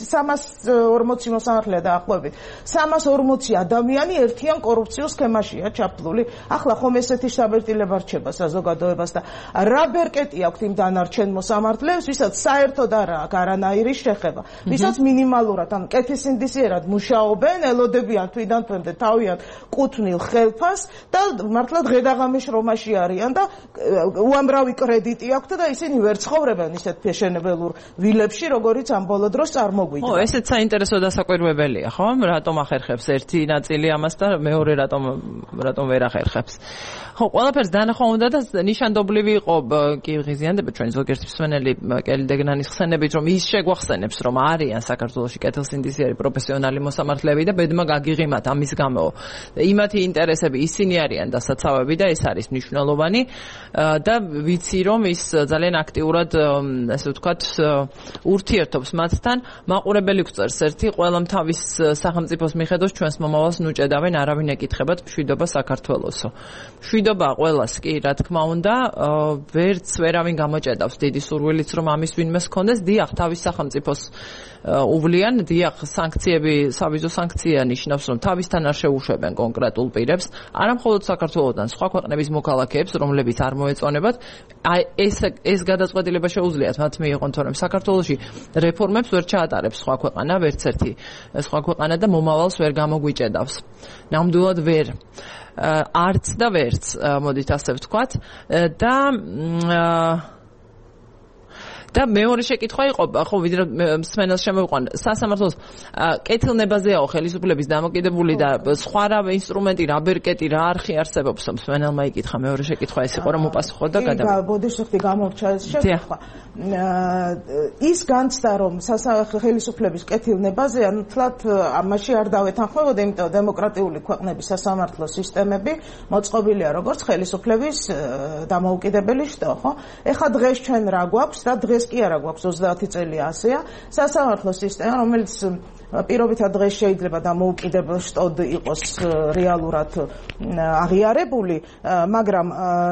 340 მოსამართლეა დაახლოებით. 340 ადამიანი ერთიან კორუფციულ სქემაშია ჩაფლული. ახლა ხომ ესეთი შთაბეჭდილება რჩება საზოგადოებას და რა ბერკეტი აქვს იმ დანარჩენ მოსამართლეებს, ვისაც საერთოდ არ აქვს არანაირი შეხება, ვისაც მინიმალურად, ანუ კეთილსინდისიერად მუშაობენ, ელოდებიან თვიდან თვემდე თავიანთ კუთვნილ ხელფას და მართლა დღე-დაღამე შრომაში არიან და უამრავი კრედიტი აქვთ და ისინი ვერ ცხოვრობენ ისეთ ფეშენებელურ ვილებში, როგორიც ამ ბოლო დროს წარმოგვიდგა. ო, ესეც საინტერესო დასაკვირვებელია, ხო? რატომ ახერხებს ერთი ნაწილი ამას და მეორე რატომ ვერ ახერხებს? ხო, ყველაფერს დანახვა უნდა და ნიშანდობლივი იყო კი ღიზიანდება ჩვენ ზოგიერთი მსმენელი კელი დეგნანის ხსენებით, რომ ის შეგვახსენებს, რომ არიან საქართველოში კეთილსინდისიერი პროფესიონალი მოსამართლეები და ბედმა გაგიღიმათ ამის გამო. იმათი ინტერესები ისინი არიან და საცავები და ეს არის მნიშვნელოვანი და ვიცი, რომ ის ძალიან აქტიურად, ასე ვთქვათ, ურთიერთობს მათთან. მაყურებელი გვწერს ერთი, ყველამ თავის სახელმწიფოს მიხედოს ჩვენს მომავალს ნუჭედავენ, არავინ ეკითხებათ მშვიდობა საქართველოსო. მშვიდობა ყველას კი, რა თქმა უნდა, ვერც ვერავინ გამოჭედავს დიდი სურვილიც, რომ ამის ვინმეს ჰქონდეს. დიახ, თავის სახელმწიფოს უვლიან, დიახ, სანქციები, სავიზო სანქცია ნიშნავს, რომ თავისთან არ შეუშვებენ კონკრეტულ პირებს, არა მხოლოდ საქართველოსთან, სხვა ქვეყნების მოქალაქეებს, რომლებიც არ მოეწონებათ. ეს გადაწყვეტილება შეუძლიათ მათ მიიღონ, თორემ საქართველოში რეფორმებს ვერ ჩაატარებს სხვა ქვეყანა, ვერც ერთი სხვა ქვეყანა და მომავალს ვერ გამოგვიჭედავს. ნამდვილად ვერ. არც და ვერც, მოდით ასე ვთქვათ. და მეორე შეკითხვა იყო, ხო ვიდრე მსმენელს შემოვიყვან, სასამართლოს კეთილნებაზეაო ხელისუფლების დამოკიდებული და სხვა რა ინსტრუმენტი, რა ბერკეტი, რა არხი არსებობს, მსმენელმა იკითხა, მეორე შეკითხვა ეს იყო, რომ უპასუხო და გადავიდა. ბოდიშხდი გამორჩა ეს შეკითხვა. ის განცდა, რომ ხელისუფლების კეთილნებაზეა, თლათ ამაში არ დავეთანხმებოდა, იმიტომ დემოკრატიული ქვეყნების სასამართლო სისტემები მოწყობილია როგორც ხელისუფლების დამოუკიდებელი შტო, ხო? ეხლა დღეს ჩვენ რა გვაქვს და დღეს კი არა გვაქვს 30 წელი ასეა სასამართლო სისტემა, რომელიც პირობითად დღეს შეიძლება დამოუკიდებელ შტოდ იყოს რეალურად აღიარებული, მაგრამ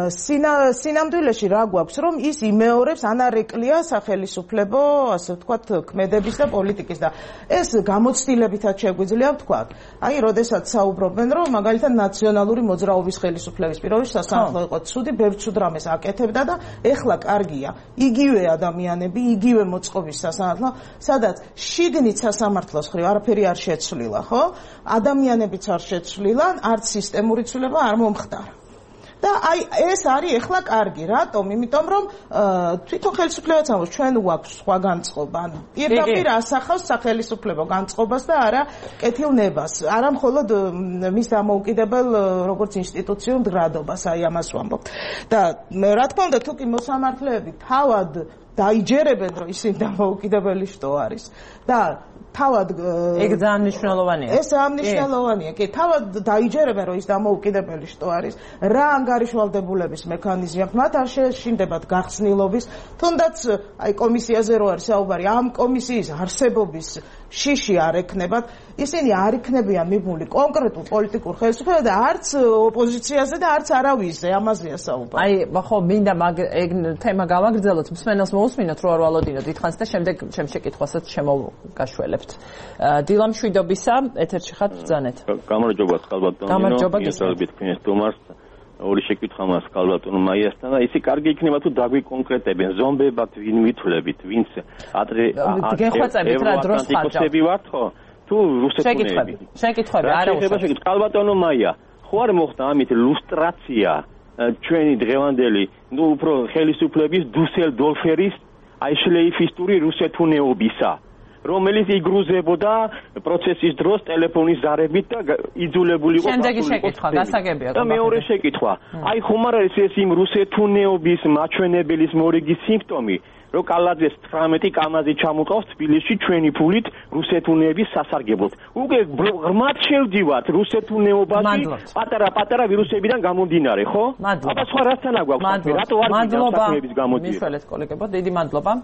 სინამდვილეში რა გვაქვს, რომ ის იმეორებს ანარეკლია სახელისუფლებო, ასე ვთქვათ, ქმედების და პოლიტიკის და ეს გამოცდილებითაც შეგვიძლია ვთქვათ. აი, როდესაც საუბრობენ, რომ მაგალითად ნაციონალური მოძრაობის ხელისუფლების პირობებში სასამართლო იყო ცუდი, ბევრ ცუდ რამეს აკეთებდა და ეხლა კარგია. იგივე ადამიანები, იგივე მოწყობის სასამართლო, სადაც შიგნით სასამართლოს არაფერი არ შეცვლილა, ხო? ადამიანებიც არ შეცვლილა, არც სისტემური ცვლილება არ მომხდარა. და აი ეს არის ეხლა კარგი, რატომ? იმიტომ რომ თვითონ ხელისუფლებაც ამბობს, ჩვენ გვაქვს სხვა განწყობა, ანუ პირდაპირ ასახავს სახელისუფლებო განწყობას და არა კეთილნებას, არა მხოლოდ მის დამოუკიდებელ როგორც ინსტიტუციურ მდგრადობას, აი ამას ვამბობ. და რა თქმა უნდა, თუ კი მოსამართლეები თავად დაიჯერებენ, რომ ისინი დამოუკიდებელი შტო არის და თავად ეგ ძალიან მნიშვნელოვანია. ეს ძალიან მნიშვნელოვანია. კი, თავად დაიჯერებენ, რომ ის დამოუკიდებელი შტო არის, რა ანგარიშვალდებულების მექანიზმი აქვს, მათ არ შეეშინდებათ გახსნილობის, თუნდაც აი კომისიაზე რო არის საუბარი, ამ კომისიის არსებობის შიში არ ექნებათ, ისინი არ იქნებიან მიბმული კონკრეტულ პოლიტიკურ ხელისუფლებაზე და არც ოპოზიციაზე და არც არავისზე, ამაზეა საუბარი. აი, ხო, მინდა ეგ თემა გავაგრძელოთ, მსმენელს მოусმინოთ, რო არ ვალოდინოთ დიდხანს და შემდეგ ჩემ შეკითხვასაც შემოგაშველებთ. დილა მშვიდობისა, ეთერში ხართ ბრძანეთ. გამარჯობა, ხალბატონო. გამარჯობა, გესალმებით თომას. ორი შეკითხვა მას ხალბატონო მაიასთან და ისი კარგი იქნება თუ დაგვიკონკრეტებენ ზომბებად ვინ ვითვლებით, ვინც ადრე გეხვეწებით რა დროს ხარჯავთ. ვართ ხო? თუ რუსეთუნები. შეკითხვები არა უშუალოდ. ხალბატონო მაია, ხო არ მოხდა ამით ლუსტრაცია ჩვენი დღევანდელი, ნუ უფრო ხელისუფლების დუსელდორფერის აი შლეიფისტური რუსეთუნეობისა. რომელიც იგრუზებოდა პროცესის დროს ტელეფონის ზარებით და იძულებული იყო შემდეგი შეკითხვა გასაგებია და მეორე შეკითხვა აი ხომ არ არის ეს იმ რუსეთუნეობის მაჩვენებელის მორიგის სიმპტომი რომ კალაძეს 18 კამაზი ჩამოყავს თბილისში ჩვენი ფულით რუსეთუნეების სასარგებლოდ უკვე ღრმად შევდივართ რუსეთუნეობაში პატარა ვირუსებიდან გამომდინარე ხო აბა სხვა რასთან აგვაქვს რატო არ გიძახებს გამოდიება მისველეთ კოლეგებო დიდი მადლობა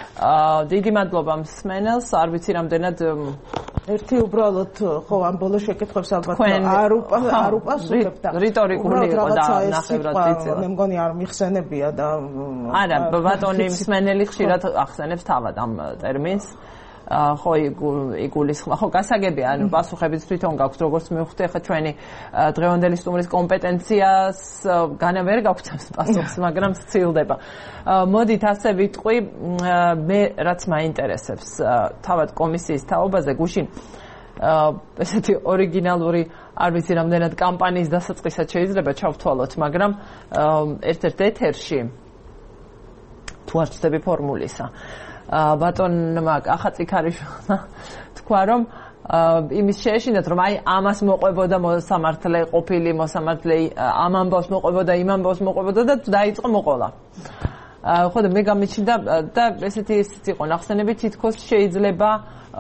დიდი მადლობა მსმენელს არ ვიცი რამდენად ერთი უბრალოდ ხო ამ ბოლო შეკითხვებს ალბათ არ უპასუხებ და რიტორიკული იყო და ნახევრად ძიძა მე მგონი არ მიხსენებია და არა ბატონი მსმენელი ხშირად ახსენებს თავად ამ ტერმინს ხო იგულისხმება ხო გასაგებია ანუ პასუხებიც თვითონ გაქვთ როგორც მივხვდი ახლა ჩვენი დღევანდელი სტუმრის კომპეტენციას განა ვერ გაგვცემს პასუხს მაგრამ სცილდება მოდით ასე ვიტყვი მე რაც მაინტერესებს თავად კომისიის თაობაზე გუშინ ესეთი ორიგინალური არ ვიცი რამდენად კამპანიის დასაწყისად შეიძლება ჩავთვალოთ მაგრამ ერთ-ერთ ეთერში თუ არ ვწდები ფორმულისა ბატონმა ახაციქარიშვილმა თქვა რომ იმის შეეშინათ რომ აი ამას მოყვებოდა მოსამართლე ყოფილი მოსამართლე ამ ამბავს მოყვებოდა იმ ამბავს მოყვებოდა და დაიწყო მოყოლა ხო და მე გამიჩნდა და ესეთი იყო ნახსენები თითქოს შეიძლება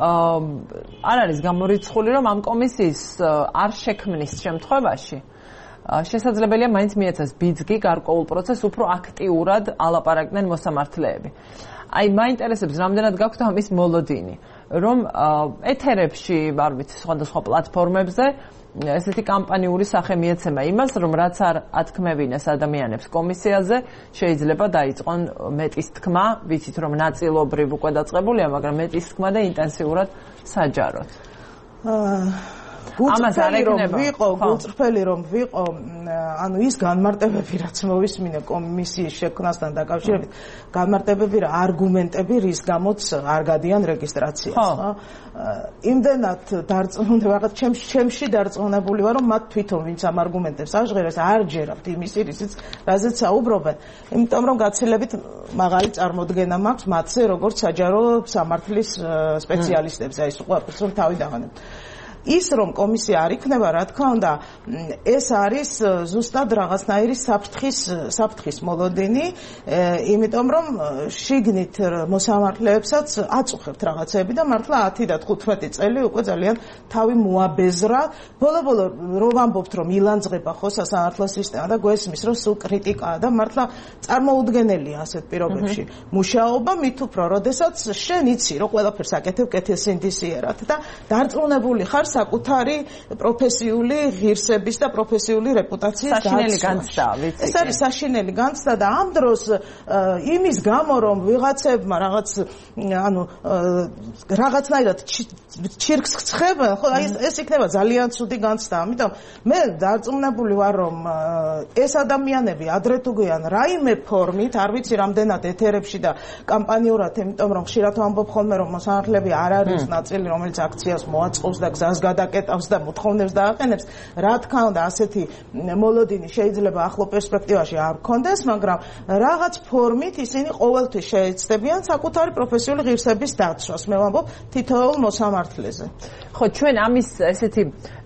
არ არის გამორიცხული რომ ამ კომისიის არ შექმნის შემთხვევაში შესაძლებელია მაინც მიეცეს ბიძგი გარკვეულ პროცესს უფრო აქტიურად ალაპარაკდნენ მოსამართლეები აი მაინტერესებს რამდენად გაქვთ ამის მოლოდინი რომ ეთერებში არ ვიცი სხვადასხვა პლატფორმებზე ესეთი კამპანიური სახე მიეცემა იმას რომ რაც არ ათქმევინეს ადამიანებს კომისიაზე შეიძლება დაიწყონ მეტის თქმა ვიცით რომ ნაწილობრივ უკვე დაწყებულია მაგრამ მეტის თქმა და ინტენსიურად საჯაროდ გულწრფელი რომ ვიყო, ანუ ის განმარტებები, რაც მოვისმინე კომისიის შექმნასთან დაკავშირებით, განმარტებები რა არგუმენტები რის გამოც არ გადიან რეგისტრაციას, ხო? იმდენად დარწმუნებული ვარ, ჩემში დარწმუნებული ვარ, რომ მათ თვითონ ვინც ამ არგუმენტებს აღჟღერებს, არ ჯერათ იმისი, რაზეც საუბრობენ. იმიტომ რომ გაცილებით მაღალი წარმოდგენა მაქვს მათზე, როგორც საჯარო სამართლის სპეციალისტებს, აი ეს ყველაფერს რომ თავი დავანებთ. ის რომ კომისია არ იქნება, რა თქმა უნდა, ეს არის ზუსტად რაღაცნაირი საფრთხის მოლოდინი, იმიტომ რომ შიგნით მოსამართლეებსაც აწუხებთ რაღაცები და მართლა 10 და 15 წელი უკვე ძალიან თავი მოაბეზრა. ბოლო-ბოლო რომ ვამბობთ, რომ ილანძღება ხო სასამართლო სისტემა და გვესმის, რომ სულ კრიტიკაა და მართლა წარმოუდგენელია ასეთ პირობებში მუშაობა, მით უფრო, როდესაც შენ იცი, რომ ყველაფერს აკეთებ კეთილსინდისიერად და დარწმუნებული ხარ საკუთარი პროფესიული ღირსების და პროფესიული რეპუტაციის საშინელი განცდა, ვიცი. ეს არის საშინელი განცდა და ამ დროს იმის გამო რომ ვიღაცებმა რაღაცნაირად ჩირკს ცხებენ, ხო, ეს იქნება ძალიან ცუდი განცდა. ამიტომ მე დარწმუნებული ვარ, რომ ეს ადამიანები ადრე თუ გვიან რაიმე ფორმით, არ ვიცი რამდენად ეთერებში და კამპანიურად, იმიტომ რომ ხშირად ვამბობ ხოლმე, რომ მოსამართლეები არ არის ნაწილი, რომელიც აქციას მოაწყობს და გზას გადაკეტავს და მოთხოვნებს დააყენებს. რა თქმა უნდა, ასეთი მოლოდინი შეიძლება ახლო პერსპექტივაში არ გქონდეს, მაგრამ რაღაც ფორმით ისინი ყოველთვის შეეცდებიან საკუთარი პროფესიული ღირსების დაცვას. მე ვამბობ თითოეულ მოსამართლეზე. ხო, ჩვენ ამის ესეთი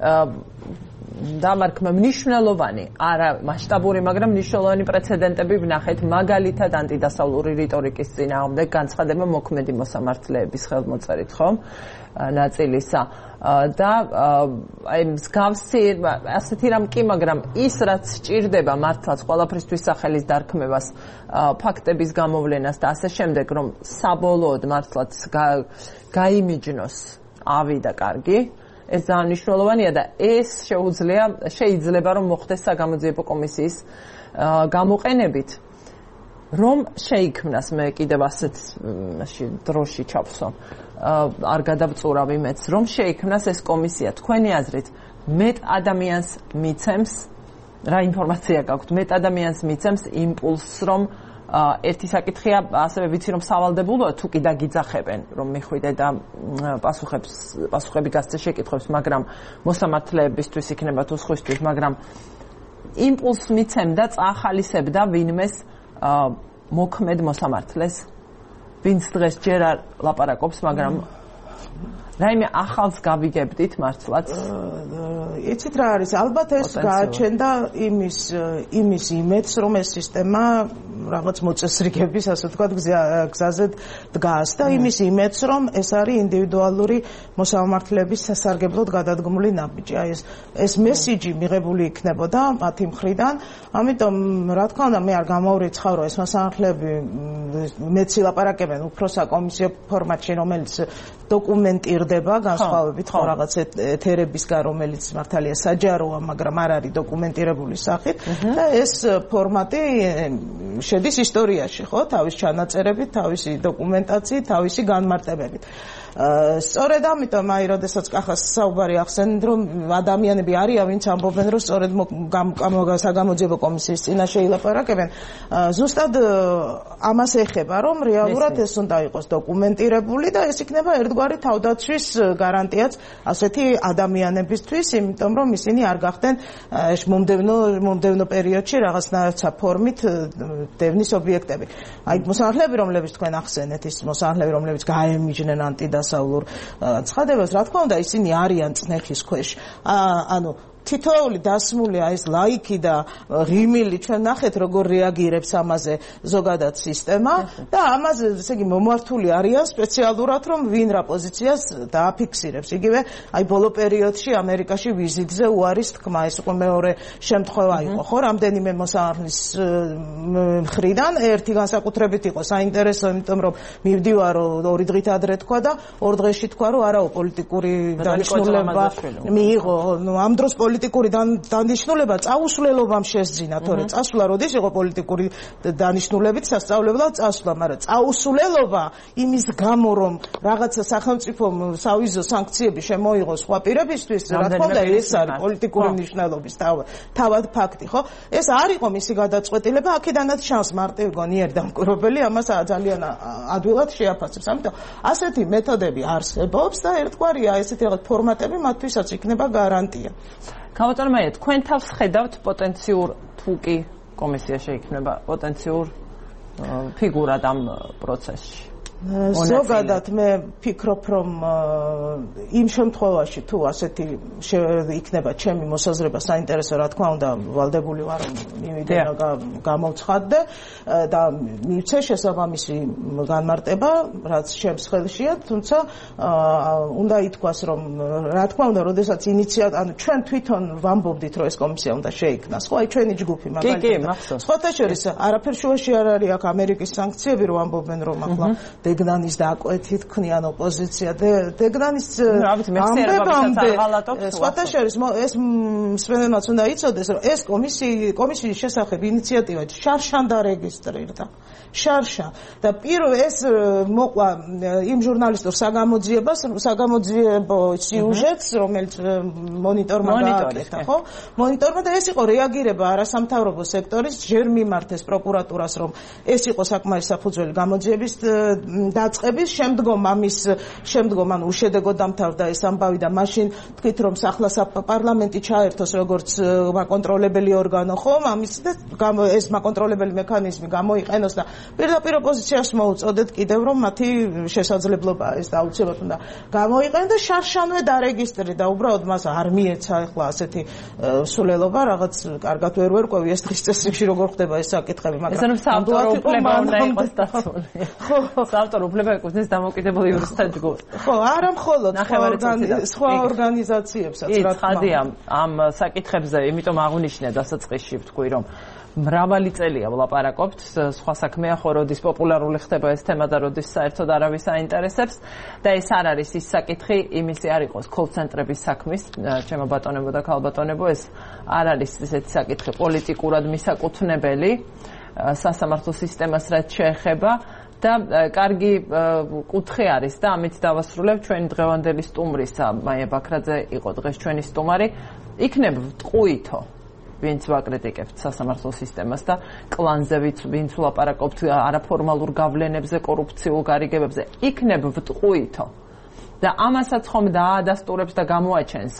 დამარხმა მნიშვნელოვანი, არა მასშტაბური, მაგრამ მნიშვნელოვანი პრეცედენტები ვნახეთ, მაგალითად ანტიდასავლური რიტორიკის წინააღმდეგ განცხადება მოქმედი მოსამართლეების ხელმოწერით, ხო? ნაწილისა და აი მსგავსი ასეთი რამ კი, მაგრამ ის რაც სჭირდება მართლაც ყველაფრისთვის სახელის დარქმევას, ფაქტების გამოვლენას და ასე შემდეგ, რომ საბოლოოდ მართლაც გაიმიჯნოს ავი და კარგი, ეს ძალიან მნიშვნელოვანია და ეს შეიძლება რომ მოხდეს საგამოძიებო კომისიის გამოყენებით, რომ შეიქმნას, მე კიდევ ასეთ დროში ჩავსო, არ გადავწურავი მეც, რომ შეიქმნას ეს კომისია. თქვენი აზრით, მეტ ადამიანს მიცემს, რა ინფორმაცია გაქვთ, მეტ ადამიანს მიცემს იმპულსს, რომ ერთი საკითხია, ასევე ვიცი, რომ სავალდებულოა თუ კი დაგიძახებენ, რომ მიხვიდე და პასუხები გასცე შეკითხვებს, მაგრამ მოსამართლეებისთვის იქნება თუ სხვისთვის, მაგრამ იმპულსს მიცემდა, წაახალისებდა ვინმეს მოქმედ მოსამართლეს, ვინც დღეს ჯერ არ ლაპარაკობს, მაგრამ რაიმე ახალს გავიგებდით მართლაც? იცით რა არის, ალბათ ეს გააჩენდა იმის იმედს, რომ ეს სისტემა რაღაც მოწესრიგების, ასე ვთქვათ, გზაზე დგას და იმის იმედს, რომ ეს არის ინდივიდუალური მოსამართლეების სასარგებლოდ გადადგმული ნაბიჯი. აი ეს მესიჯი მიღებული იქნებოდა მათი მხრიდან, ამიტომ რა თქმა უნდა, მე არ გამოვრიცხავ, რომ ეს მოსამართლეები მეც ლაპარაკებენ უფრო საკომისიო ფორმატში, რომელიც დოკუმენტირდება განსხვავებით ხო რაღაც ეთერებისგან, რომელიც მართალია საჯაროა, მაგრამ არ არის დოკუმენტირებული სახით და ეს ფორმატი შედის ისტორიაში, ხო, თავის ჩანაწერებით, თავისი დოკუმენტაციით, თავისი განმარტებებით. სწორედ ამიტომ აი როდესაც კახას საუბარი ახსენეთ, რომ ადამიანები არიან, ვინც ამბობენ, რომ სწორედ საგამოძიებო კომისიის წინაშე ილაპარაკებენ, ზუსტად ამას ეხება, რომ რეალურად ეს უნდა იყოს დოკუმენტირებული და ეს იქნება ერთგვარი თავდაცვის გარანტიაც ასეთი ადამიანებისთვის, იმიტომ რომ ისინი არ გახდნენ მომდევნო პერიოდში რაღაცნაირად ფორმით დევნის ობიექტები. აი მოსამართლეები, რომლებიც თქვენ ახსენეთ, ის მოსამართლეები, რომლებიც გაემიჯნენ ანტიდასავლურ ცხადებას, რა თქმა უნდა, ისინი არიან წნეხის ქვეშ. ანუ თითოეული დასმულია ეს ლაიქი და ღიმილი, ჩვენ ნახეთ როგორ რეაგირებს ამაზე ზოგადად სისტემა და ამაზე ესე იგი მომართული არიან სპეციალურად, რომ ვინ რა პოზიციას დააფიქსირებს. იგივე აი ბოლო პერიოდში ამერიკაში ვიზიტზე უარის თქმა, ეს უკვე მეორე შემთხვევა იყო, ხო, რამდენიმე მოსამართლის მხრიდან, ერთი განსაკუთრებით იყო საინტერესო, იმიტომ რომ მივდივარ 2 დღით ადრე თქვა და 2 დღეში თქვა, რომ არაო პოლიტიკური დანიშნულება მიიღო, ამ დროს პოლიტიკური დანიშნულება წაუსვლელობამ შესძინა, თორე წასვლა როდის იყო პოლიტიკური დანიშნულებით სასწავლებლად წასვლა, მაგრამ წაუსვლელობა იმის გამო, რომ რაღაცა სახელმწიფომ სავიზო სანქციები შემოიღოს სხვა პირებისთვის, რა თქმა უნდა, ეს არის პოლიტიკური მნიშვნელობის თავად ფაქტი, ხო? ეს არ იყო მისი გადაწყვეტილება, აქედანაც ჩანს მარტივ გონიერ დამკვირვებელი ამას ძალიან ადვილად შეაფასებს. ამიტომ ასეთი მეთოდები არსებობს და ერთგვარია ესეთი რაღაც ფორმატები მათთვისაც იქნება გარანტია. გამოტანმაია, თქვენ თავს ხედავთ პოტენციურ თუ კი კომისია შეიქმნება პოტენციურ ფიგურად ამ პროცესში. ზოგადად მე ფიქრობ, რომ იმ შემთხვევაში თუ ასეთი იქნება ჩემი მოსაზრება საინტერესო, რა თქმა უნდა, ვალდებული ვარ რომ მივიდე და გამოვცხადდე და მივცე შესაბამისი განმარტება, რაც ჩემს ხელშია, თუმცა უნდა ითქვას, რომ რა თქმა უნდა, როდესაც ანუ ჩვენ თვითონ ვამბობდით, რომ ეს კომისია უნდა შეიქმნას, ხო, აი ჩვენი ჯგუფი მაგალითად. სხვათა შორის არაფერ შუაში არ არის აქ ამერიკის სანქციები, რომ ამბობენ, რომ ახლა დეგნანის დაკვეთით ქმნიან ოპოზიცია დეგნანის ამბებამდე სხვათა შორის ეს მსმენელმაც უნდა იცოდეს, რომ ეს კომისიის შესახებ ინიციატივა შარშან დარეგისტრირდა შარშა და პირველ ეს მოყვა იმ ჟურნალისტურ საგამოძიებო სიუჟეტს, რომელიც მონიტორმა გააკეთა, ხო? მონიტორმა და ეს იყო რეაგირება არასამთავრობო სექტორის ჯერ მიმართეს პროკურატურას, რომ ეს იყო საკმარის საფუძველი გამოძიების დაწყების, შემდგომ ანუ უშედეგო დამთავრდა ეს ამბავი და მაშინ თქვით, რომ პარლამენტი ჩაერთოს როგორც მაკონტროლებელი ორგანო, ხო? ამის და ეს მაკონტროლებელი მექანიზმი გამოიყენოს და პირდაპირ ოპოზიციას მოუწოდეთ კიდევ, რომ მათი შესაძლებლობაა ეს აუცილებლად უნდა გამოიყენოს და შარშანვე დარეგისტრირდა და უბრალოდ მას არ მიეცა ახლა ასეთი სულელობა, რაღაც კარგად ვერ ვერკვევი ეს დღის წესრიგში როგორ ხდება ეს საკითხები, მაგრამ ეს საავტორო უფლება უნდა იყოს დაცული. ხო, საავტორო უფლება ეკუთვნის დამოუკიდებელ იურისტთა ჯგუფს. ხო, არა მხოლოდ სხვა ორგანიზაციებსაც, რა თქმა უნდა. ამ საკითხებზე, იმიტომ აღვნიშნე დასაწყისში ვთქვი, რომ მრავალი წელია ვლაპარაკობთ, სხვა საქმეა ხო როდის პოპულარული ხდება ეს თემა და როდის საერთოდ არავის აინტერესებს და ეს არ არის ის საკითხი, იმისი არ იყოს კოლ-ცენტრების საქმის, ჩემო ბატონებო და ქალბატონებო, ეს არ არის ესეთი საკითხი პოლიტიკურად მისაკუთვნებელი სასამართლო სისტემას რაც შეეხება და კარგი კუთხე არის და ამით დავასრულებ ჩვენი დღევანდელი სტუმრისა, მაია ბაქრაძე იყო დღეს ჩვენი სტუმარი, იქნებ ვტყუითო ვინც ვაკრიტიკებთ სასამართლო სისტემას და კლანზე ვინც ვლაპარაკობთ არაფორმალურ გავლენებზე, კორუფციულ გარიგებებზე, იქნებ ვტყუითო და ამასაც ხომ დაადასტურებს და გამოაჩენს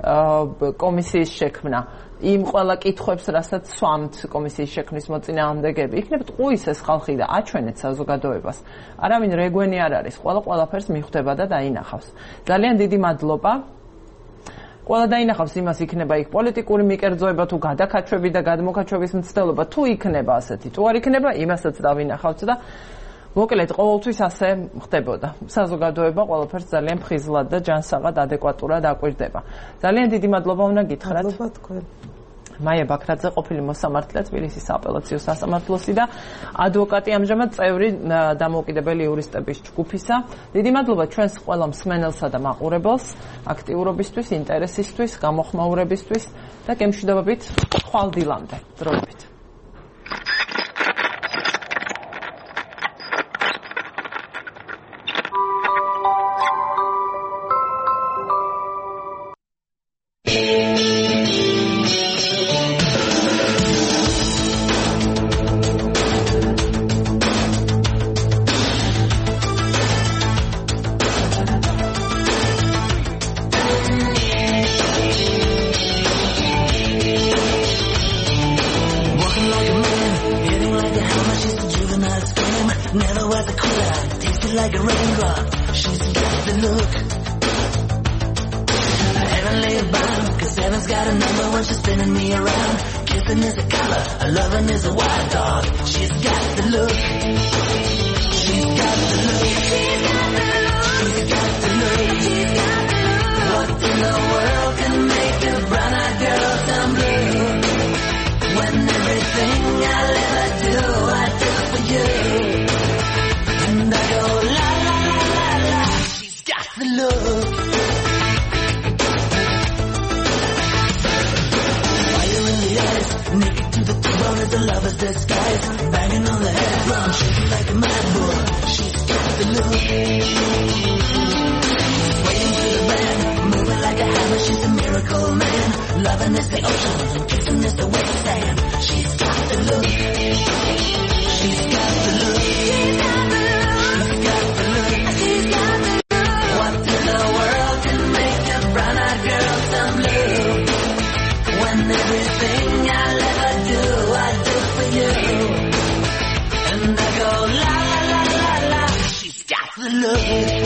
კომისიის შექმნა იმ ყველა კითხვებს, რასაც სვამთ კომისიის შექმნის მოწინააღმდეგეები. იქნებ ტყუის ეს ხალხი და აჩვენეთ საზოგადოებას. არავინ რეგვენი არ არის, ყველაფერს მიხვდება და დაინახავს. ძალიან დიდი მადლობა. ყველა დაინახავს იმას, იქნება იქ პოლიტიკური მიკერძოება თუ გადაკაჩვები და გადმოკაჩვების მცდელობა, თუ იქნება ასეთი, თუ არ იქნება, იმასაც დავინახავთ და მოკლედ ყოველთვის ასე ხდებოდა. საზოგადოება ყველაფერს ძალიან ფხიზლად და ჯანსაღად ადეკვატურად აკვირდება. ძალიან დიდი მადლობა უნდა გითხრათ. მადლობა თქვენ. მაია ბაქრაძე ყოფილი მოსამართლე თბილისის აპელაციო სასამართლოსი და ადვოკატი, ამჟამად წევრი დამოუკიდებელი იურისტების ჯგუფისა. დიდი მადლობა ჩვენს ყველა მსმენელსა და მაყურებელს აქტიურობისთვის, ინტერესისთვის, გამოხმაურებისთვის და გემშვიდობებით ხვალ დილამდე. დროებით. Swaying to the band, moving like a hammer. She's a miracle man. Loving is the ocean, kissing is the wet sand. She's got the look. She's got the look. She's got the look. She's got the look. She's got the look. What in the world can make a brown-eyed girl some blue? When everything I'll ever do, I do for you. And I go la la la la la. She's got the look.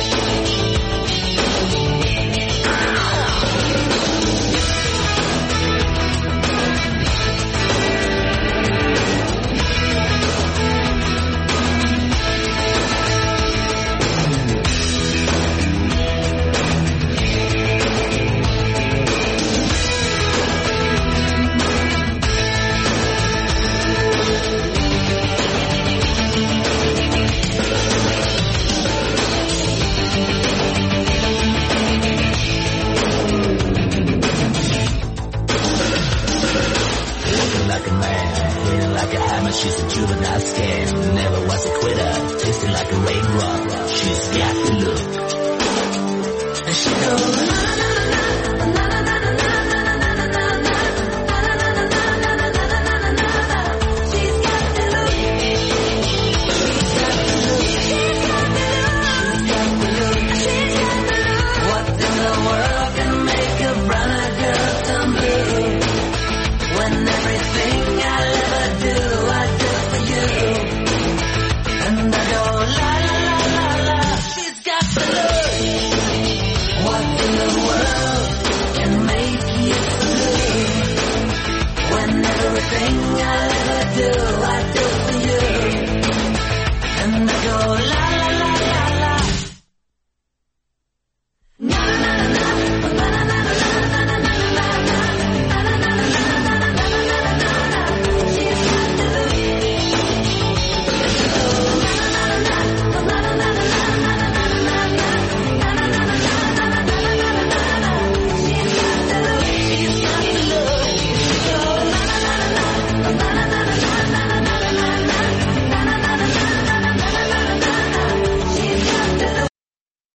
She's a juvenile scam, never was a quitter, tasting like a raindrop. She's got the look. And she goes